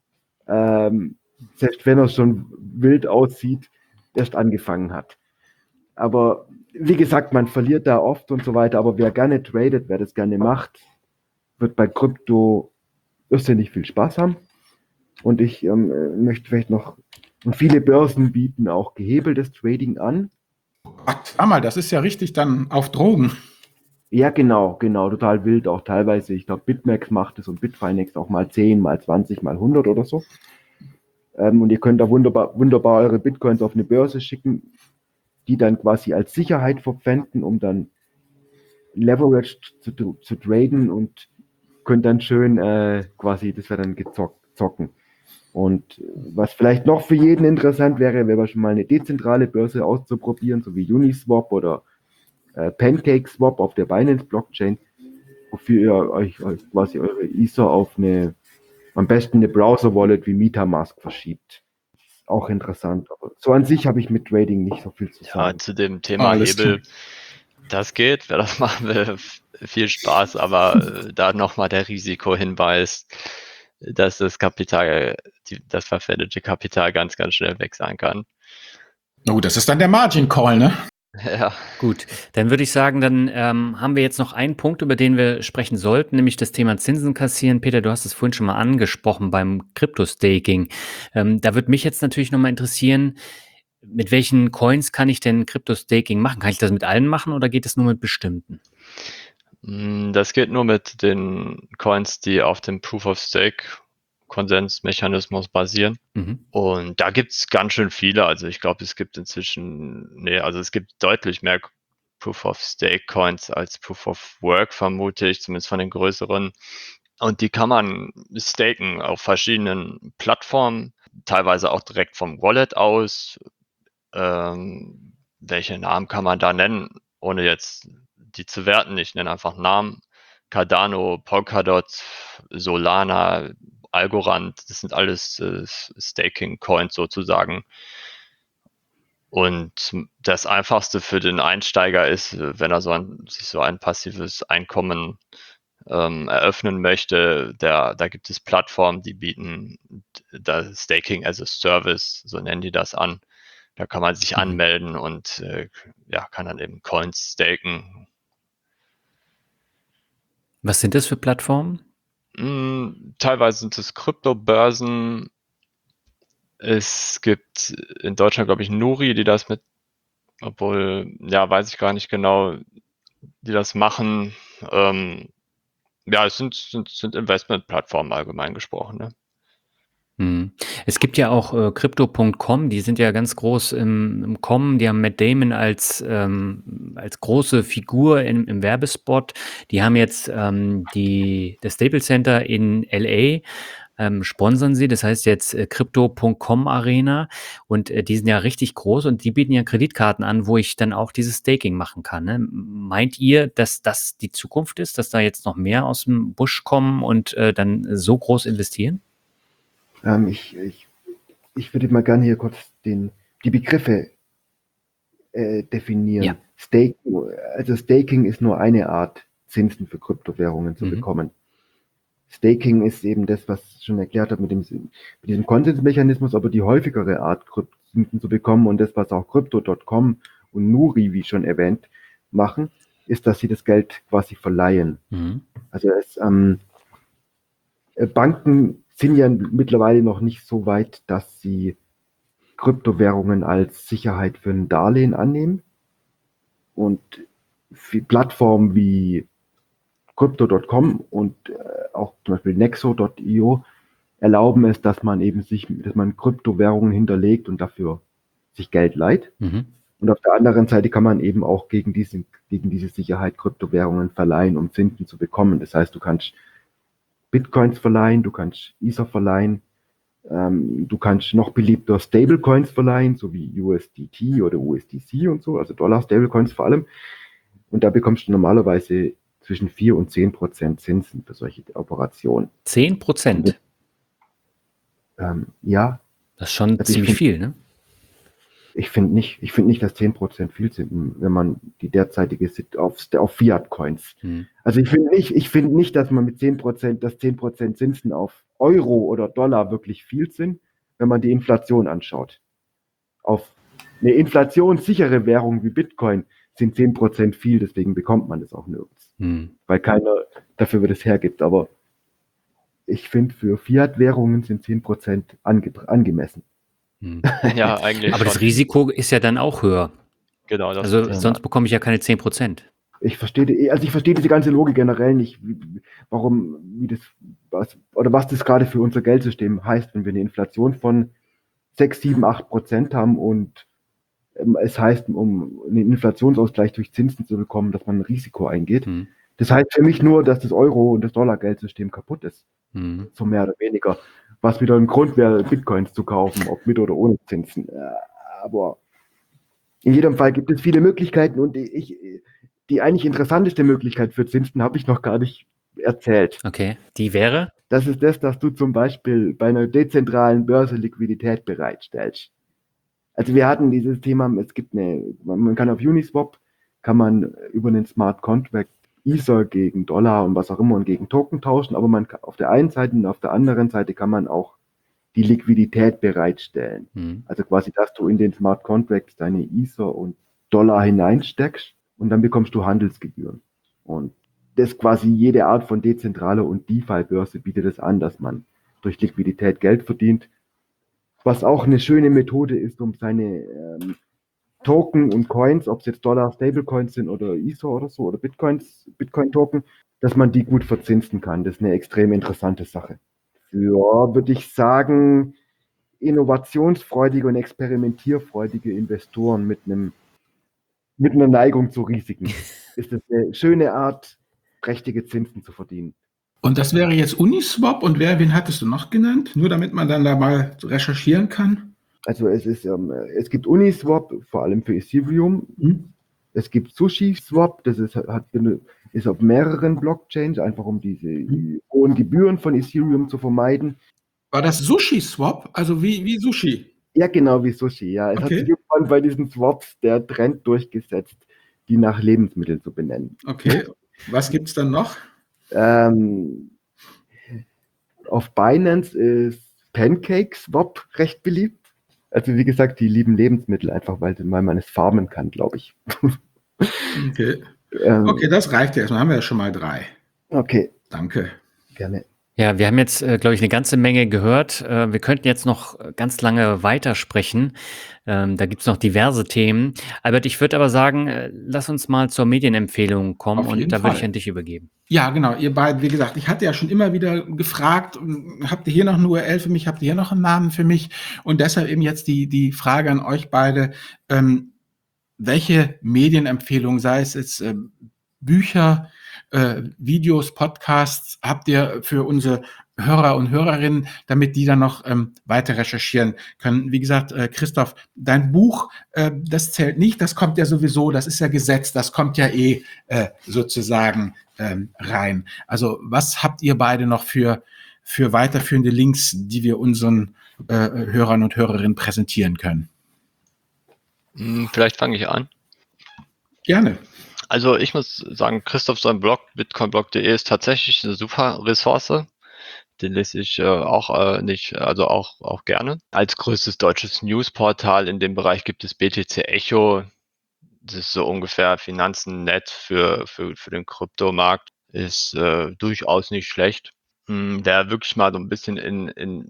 ähm, selbst wenn er schon wild aussieht, erst angefangen hat. Aber wie gesagt, man verliert da oft und so weiter, aber wer gerne tradet, wer das gerne macht, wird bei Krypto irrsinnig viel Spaß haben. Und ich, ähm, äh, möchte vielleicht noch und viele Börsen bieten auch gehebeltes Trading an. Ach, sag mal, das ist ja richtig dann auf Drogen. Ja, genau, genau, total wild auch teilweise. Ich glaube, BitMEX macht es und Bitfinex auch mal zehn, mal zwanzig, mal hundert oder so. Ähm, und ihr könnt da wunderbar wunderbar eure Bitcoins auf 'ne Börse schicken, die dann quasi als Sicherheit verpfänden, um dann leveraged zu zu zu traden und könnt dann schön, äh, quasi das wäre dann gezockt zocken. Und was vielleicht noch für jeden interessant wäre, wäre schon mal 'ne dezentrale Börse auszuprobieren, so wie Uniswap oder, äh, PancakeSwap auf der Binance-Blockchain, wofür ihr euch euch quasi eure Ether auf 'ne am besten 'ne Browser-Wallet wie MetaMask verschiebt. Auch interessant, aber so an sich habe ich mit Trading nicht so viel zu Ja, sagen. zu dem Thema Alles klar. Hebel, das geht, wer das machen will, v viel Spaß, aber, äh, da noch mal der Risikohinweis, dass das Kapital die das verpfändete Kapital ganz, ganz schnell weg sein kann. Oh, das ist dann der Margin Call, ne? Ja. Gut, dann würde ich sagen, dann, ähm, haben wir jetzt noch einen Punkt, über den wir sprechen sollten, nämlich das Thema Zinsen kassieren. Peter, du hast es vorhin schon mal angesprochen beim Krypto-Staking. Ähm, da würde mich jetzt natürlich noch mal interessieren, mit welchen Coins kann ich denn Krypto-Staking machen? Kann ich das mit allen machen oder geht es nur mit bestimmten? Hm, das geht nur mit den Coins, die auf dem Proof-of-Stake-Konsensmechanismus basieren. Mhm. Und da gibt's ganz schön viele. Also, ich glaube, es gibt inzwischen ne, also es gibt deutlich mehr K Proof-of-Stake-Coins als Proof-of-Work, vermute ich, zumindest von den größeren. Und die kann man staken auf verschiedenen Plattformen, teilweise auch direkt vom Wallet aus. Ähm, welche Namen kann man da nennen, ohne jetzt die zu werten? Ich nenne einfach Namen. Cardano, Polkadot, Solana, Algorand, das sind alles äh, Staking-Coins sozusagen. Und das Einfachste für den Einsteiger ist, wenn er so ein, sich so ein passives Einkommen ähm, eröffnen möchte, der, da gibt es Plattformen, die bieten das Staking as a Service, so nennen die das an. Da kann man sich Mhm. anmelden und äh, ja, kann dann eben Coins staken. Was sind das für Plattformen? Mm, teilweise sind es Kryptobörsen. Es gibt in Deutschland, glaube ich, Nuri, die das mit, obwohl, ja, weiß ich gar nicht genau, die das machen. Ähm, ja, es sind, sind, sind Investmentplattformen allgemein gesprochen. Ne? Mhm. Es gibt ja auch äh, Crypto Punkt com, die sind ja ganz groß im, im Kommen. Die haben Matt Damon als, ähm, als große Figur im, im Werbespot. Die haben jetzt ähm, die, das Staples Center in L A. Ähm, sponsern sie, das heißt jetzt äh, Crypto Punkt com Arena und äh, die sind ja richtig groß und die bieten ja Kreditkarten an, wo ich dann auch dieses Staking machen kann. Ne? Meint ihr, dass das die Zukunft ist, dass da jetzt noch mehr aus dem Busch kommen und äh, dann so groß investieren? Ähm, ich, ich, ich würde mal gerne hier kurz den, die Begriffe äh, definieren. Ja. Staking, also Staking ist nur eine Art, Zinsen für Kryptowährungen zu Mhm. bekommen. Staking ist eben das, was ich schon erklärt habe mit, dem, mit diesem Konsensmechanismus, aber die häufigere Art, Zinsen zu bekommen und das, was auch Crypto Punkt com und Nuri, wie schon erwähnt, machen, ist, dass sie das Geld quasi verleihen. Mhm. Also es, ähm, Banken sind ja mittlerweile noch nicht so weit, dass sie Kryptowährungen als Sicherheit für ein Darlehen annehmen. Und Plattformen wie Crypto Punkt com und äh, auch zum Beispiel Nexo Punkt io erlauben es, dass man eben sich, dass man Kryptowährungen hinterlegt und dafür sich Geld leiht. Mhm. Und auf der anderen Seite kann man eben auch gegen diese, gegen diese Sicherheit Kryptowährungen verleihen, um Zinsen zu bekommen. Das heißt, du kannst Bitcoins verleihen, du kannst Ether verleihen, ähm, du kannst noch beliebter Stablecoins verleihen, so wie U S D T oder U S D C und so, also Dollar-Stablecoins vor allem. Und da bekommst du normalerweise zwischen vier und zehn Prozent Zinsen für solche Operationen. zehn Prozent? Ähm, ja. Das ist schon also ziemlich find, viel, ne? Ich finde nicht, ich finde nicht, dass zehn Prozent viel sind, wenn man die derzeitige auf, auf Fiat-Coins. Hm. Also ich finde nicht, ich finde nicht, dass man mit zehn Prozent, dass zehn Prozent Zinsen auf Euro oder Dollar wirklich viel sind, wenn man die Inflation anschaut. Auf eine inflationssichere Währung wie Bitcoin sind zehn Prozent viel, deswegen bekommt man das auch nirgends. Hm. Weil keiner dafür das hergibt. Aber ich finde, für Fiat-Währungen sind zehn Prozent ange angemessen. Hm. Ja, eigentlich Aber schon. das Risiko ist ja dann auch höher. Genau. Das also sonst bekomme ich ja keine zehn Prozent. Ich verstehe, also ich verstehe diese ganze Logik generell nicht, warum, wie das, was, oder was das gerade für unser Geldsystem heißt, wenn wir eine Inflation von sechs, sieben, acht Prozent haben und ähm, es heißt, um einen Inflationsausgleich durch Zinsen zu bekommen, dass man ein Risiko eingeht. Hm. Das heißt für mich nur, dass das Euro- und das Dollar-Geldsystem kaputt ist. Hm. So mehr oder weniger. Was wieder ein Grund wäre, Bitcoins zu kaufen, ob mit oder ohne Zinsen. Aber in jedem Fall gibt es viele Möglichkeiten und ich, die eigentlich interessanteste Möglichkeit für Zinsen habe ich noch gar nicht erzählt. Okay, die wäre? Das ist das, dass du zum Beispiel bei einer dezentralen Börse Liquidität bereitstellst. Also wir hatten dieses Thema, es gibt eine, man kann auf Uniswap, kann man über einen Smart Contract Ether gegen Dollar und was auch immer und gegen Token tauschen, aber man kann auf der einen Seite und auf der anderen Seite kann man auch die Liquidität bereitstellen. Mhm. Also quasi, dass du in den Smart Contracts deine Ether und Dollar hineinsteckst und dann bekommst du Handelsgebühren. Und das quasi jede Art von dezentraler und DeFi-Börse bietet es an, dass man durch Liquidität Geld verdient. Was auch eine schöne Methode ist, um seine ähm, Token und Coins, ob es jetzt Dollar, Stablecoins sind oder Ether oder so, oder Bitcoins, Bitcoin-Token, dass man die gut verzinsen kann. Das ist eine extrem interessante Sache. Für, würde ich sagen, innovationsfreudige und experimentierfreudige Investoren mit einem mit einer Neigung zu Risiken ist das eine schöne Art, prächtige Zinsen zu verdienen. Und das wäre jetzt Uniswap und wer, wen hattest du noch genannt? Nur damit man dann da mal recherchieren kann. Also es ist, ähm, es gibt Uniswap, vor allem für Ethereum. Hm. Es gibt SushiSwap, das ist, hat, ist auf mehreren Blockchains, einfach um diese Mhm. hohen Gebühren von Ethereum zu vermeiden. War das Sushi-Swap? Also wie, wie Sushi? Ja, genau wie Sushi, ja. Es hat sich Okay, irgendwann bei diesen Swaps der Trend durchgesetzt, die nach Lebensmitteln zu benennen. okay. Was gibt's dann noch? Ähm, auf Binance ist PancakeSwap recht beliebt. Also wie gesagt, die lieben Lebensmittel einfach, weil, weil man es farmen kann, glaube ich. Okay. Ähm, Okay, das reicht ja erstmal. Haben wir ja schon mal drei. okay, Danke. gerne. Ja, wir haben jetzt, äh, glaube ich, eine ganze Menge gehört. Äh, wir könnten jetzt noch äh, ganz lange weitersprechen. Ähm, da gibt's noch diverse Themen. Albert, ich würde aber sagen, äh, lass uns mal zur Medienempfehlung kommen Auf und jeden da würde ich Fall. an dich übergeben. Ja, genau. Ihr beiden, wie gesagt, ich hatte ja schon immer wieder gefragt, ähm, habt ihr hier noch eine U R L für mich? Habt ihr hier noch einen Namen für mich? Und deshalb eben jetzt die, die Frage an euch beide. Ähm, welche Medienempfehlungen, sei es jetzt äh, Bücher, äh, Videos, Podcasts, habt ihr für unsere Hörer und Hörerinnen, damit die dann noch ähm, weiter recherchieren können? Wie gesagt, äh, Christoph, dein Buch, äh, das zählt nicht, das kommt ja sowieso, das ist ja Gesetz, das kommt ja eh äh, sozusagen ähm, rein. Also was habt ihr beide noch für, für weiterführende Links, die wir unseren äh, Hörern und Hörerinnen präsentieren können? Hm, Vielleicht fange ich an. Gerne. Also ich muss sagen, Christoph sein Blog, bitcoinblog punkt de, ist tatsächlich eine super Ressource. Den lese ich äh, auch äh, nicht, also auch, auch gerne. Als größtes deutsches Newsportal in dem Bereich gibt es B T C Echo. Das ist so ungefähr Finanzen.net für, für, für den Kryptomarkt. Ist äh, durchaus nicht schlecht. Hm, der wirklich mal so ein bisschen in, in,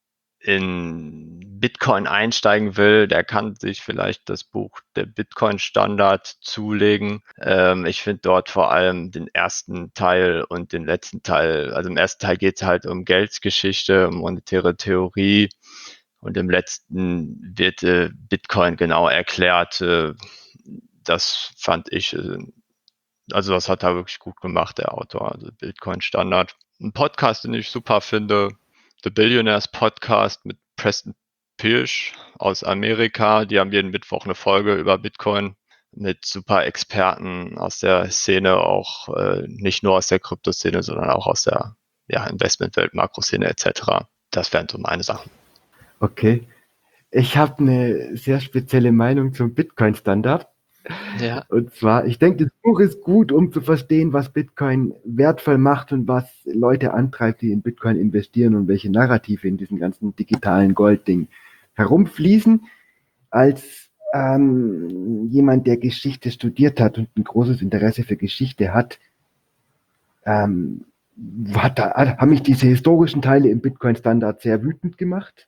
in Bitcoin einsteigen will, der kann sich vielleicht das Buch Der Bitcoin-Standard zulegen. Ähm, ich finde dort vor allem den ersten Teil und den letzten Teil, also im ersten Teil geht es halt um Geldgeschichte, um monetäre Theorie und im letzten wird äh, Bitcoin genau erklärt. Äh, das fand ich, äh, also das hat er wirklich gut gemacht, der Autor, also Bitcoin-Standard. Ein Podcast, den ich super finde, The Billionaires Podcast mit Preston Pirsch aus Amerika. Die haben jeden Mittwoch eine Folge über Bitcoin mit super Experten aus der Szene, auch äh, nicht nur aus der Kryptoszene, sondern auch aus der ja, Investmentwelt, Makroszene et cetera. Das wären so meine Sachen. Okay. Ich habe eine sehr spezielle Meinung zum Bitcoin-Standard. Ja. Und zwar, ich denke, das Buch ist gut, um zu verstehen, was Bitcoin wertvoll macht und was Leute antreibt, die in Bitcoin investieren und welche Narrative in diesem ganzen digitalen Goldding herumfließen. Als ähm, jemand, der Geschichte studiert hat und ein großes Interesse für Geschichte hat, ähm, hat da, haben mich diese historischen Teile im Bitcoin-Standard sehr wütend gemacht,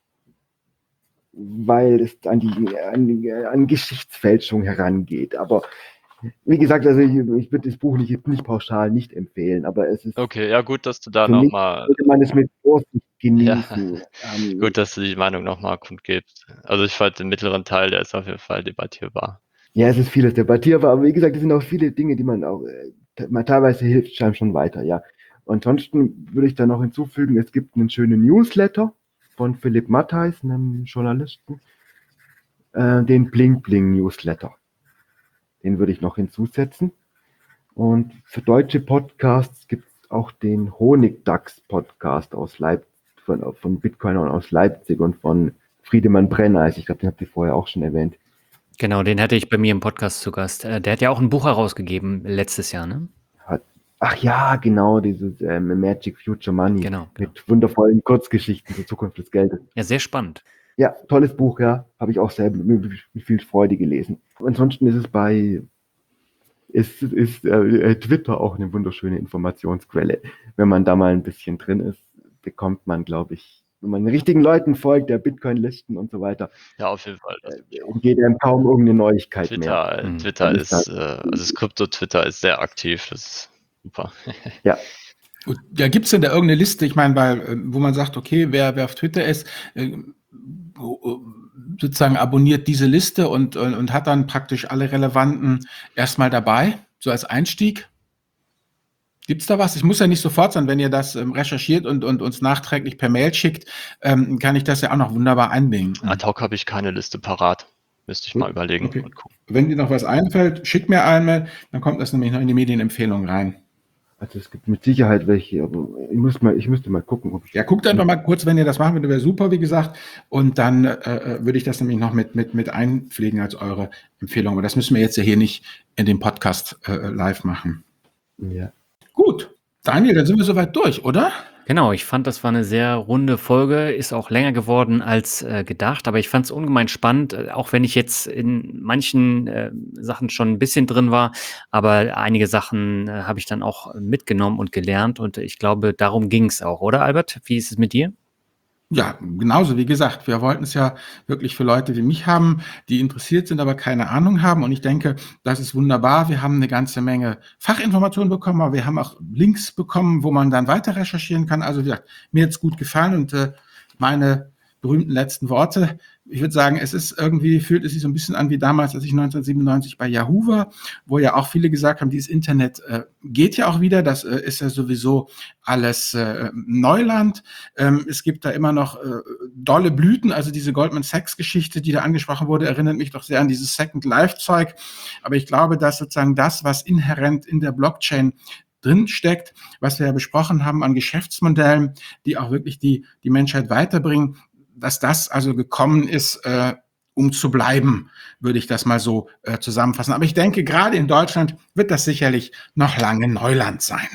weil es an die, an, die, an Geschichtsfälschung herangeht. Aber wie gesagt, also ich, ich würde das Buch nicht, nicht pauschal nicht empfehlen, aber es ist Okay, ja gut, dass du da für mich, nochmal, sollte man es mit Vorsicht ja, genießen. Ähm, gut, dass du die Meinung nochmal kundgibst. Also ich fand den mittleren Teil, der ist auf jeden Fall debattierbar. ja, es ist vieles debattierbar, aber wie gesagt, es sind auch viele Dinge, die man auch, äh, man teilweise hilft einem schon weiter, ja. Und ansonsten würde ich da noch hinzufügen, es gibt einen schönen Newsletter von Philipp Mattheis, einem Journalisten, äh, den Bling Bling Newsletter. Den würde ich noch hinzusetzen. Und für deutsche Podcasts gibt es auch den Honigdachs-Podcast aus Leipzig, von, von Bitcoinern aus Leipzig und von Friedemann Brenneis. Ich glaube, den habt ihr vorher auch schon erwähnt. Genau, den hatte ich bei mir im Podcast zu Gast. Äh, Der hat ja auch ein Buch herausgegeben letztes Jahr, ne? Hat, ach ja, genau, dieses ähm, Magic Future Money Genau, genau. mit wundervollen Kurzgeschichten zur Zukunft des Geldes. Ja, sehr spannend. Ja, tolles Buch, ja. Habe ich auch sehr mit, mit viel Freude gelesen. Ansonsten ist es bei ist, ist äh, Twitter auch eine wunderschöne Informationsquelle. Wenn man da mal ein bisschen drin ist, bekommt man, glaube ich, wenn man den richtigen Leuten folgt, der Bitcoin-Listen und so weiter, Ja, auf jeden Fall. Das äh, geht einem kaum irgendeine Neuigkeit mehr. Twitter, Hm. Twitter Dann ist, ist äh, also das Krypto-Twitter ist sehr aktiv, das ist super. Ja, Gut, ja, gibt's denn da irgendeine Liste, ich meine, weil, äh, wo man sagt, okay, wer, wer auf Twitter ist, äh, sozusagen abonniert diese Liste und, und, und hat dann praktisch alle relevanten erstmal dabei, so als Einstieg? Gibt's da was? Ich muss ja nicht sofort sein, wenn ihr das ähm, recherchiert und, und uns nachträglich per Mail schickt, ähm, kann ich das ja auch noch wunderbar einbinden. Ad hoc habe ich keine Liste parat. Müsste ich Gut, mal überlegen okay. und gucken. Wenn dir noch was einfällt, schick mir einmal, dann kommt das nämlich noch in die Medienempfehlung rein. Also es gibt mit Sicherheit welche, aber ich muss mal, ich müsste mal gucken, ob ich. Ja, guckt einfach mal kurz, wenn ihr das machen würdet, wäre super, wie gesagt. Und dann äh, würde ich das nämlich noch mit, mit, mit einpflegen als eure Empfehlung. Aber das müssen wir jetzt ja hier nicht in dem Podcast äh, live machen. Ja. Gut, Daniel, dann sind wir soweit durch, oder? Genau, ich fand, das war eine sehr runde Folge, ist auch länger geworden als äh, gedacht, aber ich fand es ungemein spannend, äh, auch wenn ich jetzt in manchen äh, Sachen schon ein bisschen drin war, aber einige Sachen äh, habe ich dann auch mitgenommen und gelernt und ich glaube, darum ging es auch, oder Albert? Wie ist es mit dir? Ja, genauso wie gesagt, wir wollten es ja wirklich für Leute wie mich haben, die interessiert sind, aber keine Ahnung haben. Und ich denke, das ist wunderbar. Wir haben eine ganze Menge Fachinformationen bekommen, aber wir haben auch Links bekommen, wo man dann weiter recherchieren kann. Also wie gesagt, mir hat es gut gefallen und äh, meine berühmten letzten Worte. Ich würde sagen, es ist irgendwie, fühlt es sich so ein bisschen an wie damals, als ich neunzehnhundertsiebenundneunzig bei Yahoo war, wo ja auch viele gesagt haben, dieses Internet äh, geht ja auch wieder, das äh, ist ja sowieso alles äh, Neuland. Ähm, es gibt da immer noch äh, dolle Blüten, also diese Goldman Sachs-Geschichte, die da angesprochen wurde, erinnert mich doch sehr an dieses Second Life-Zeug. Aber ich glaube, dass sozusagen das, was inhärent in der Blockchain drin steckt, was wir ja besprochen haben an Geschäftsmodellen, die auch wirklich die, die Menschheit weiterbringen, dass das also gekommen ist, äh, um zu bleiben, würde ich das mal so äh, zusammenfassen. Aber ich denke, gerade in Deutschland wird das sicherlich noch lange Neuland sein.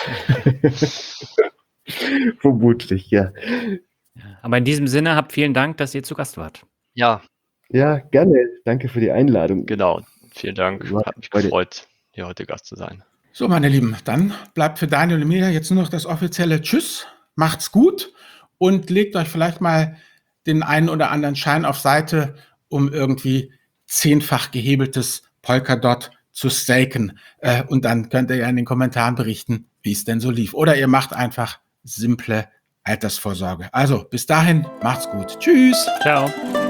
Vermutlich, ja. Aber in diesem Sinne, habt vielen Dank, dass ihr zu Gast wart. Ja, Ja, gerne. Danke für die Einladung. genau. Vielen Dank. War Hat mich Freude. gefreut, hier heute Gast zu sein. So, meine Lieben, dann bleibt für Daniel und mir jetzt nur noch das offizielle Tschüss, macht's gut und legt euch vielleicht mal den einen oder anderen Schein auf Seite, um irgendwie zehnfach gehebeltes Polkadot zu staken. Äh, und dann könnt ihr ja in den Kommentaren berichten, wie es denn so lief. Oder ihr macht einfach simple Altersvorsorge. Also, bis dahin, macht's gut. Tschüss. Ciao.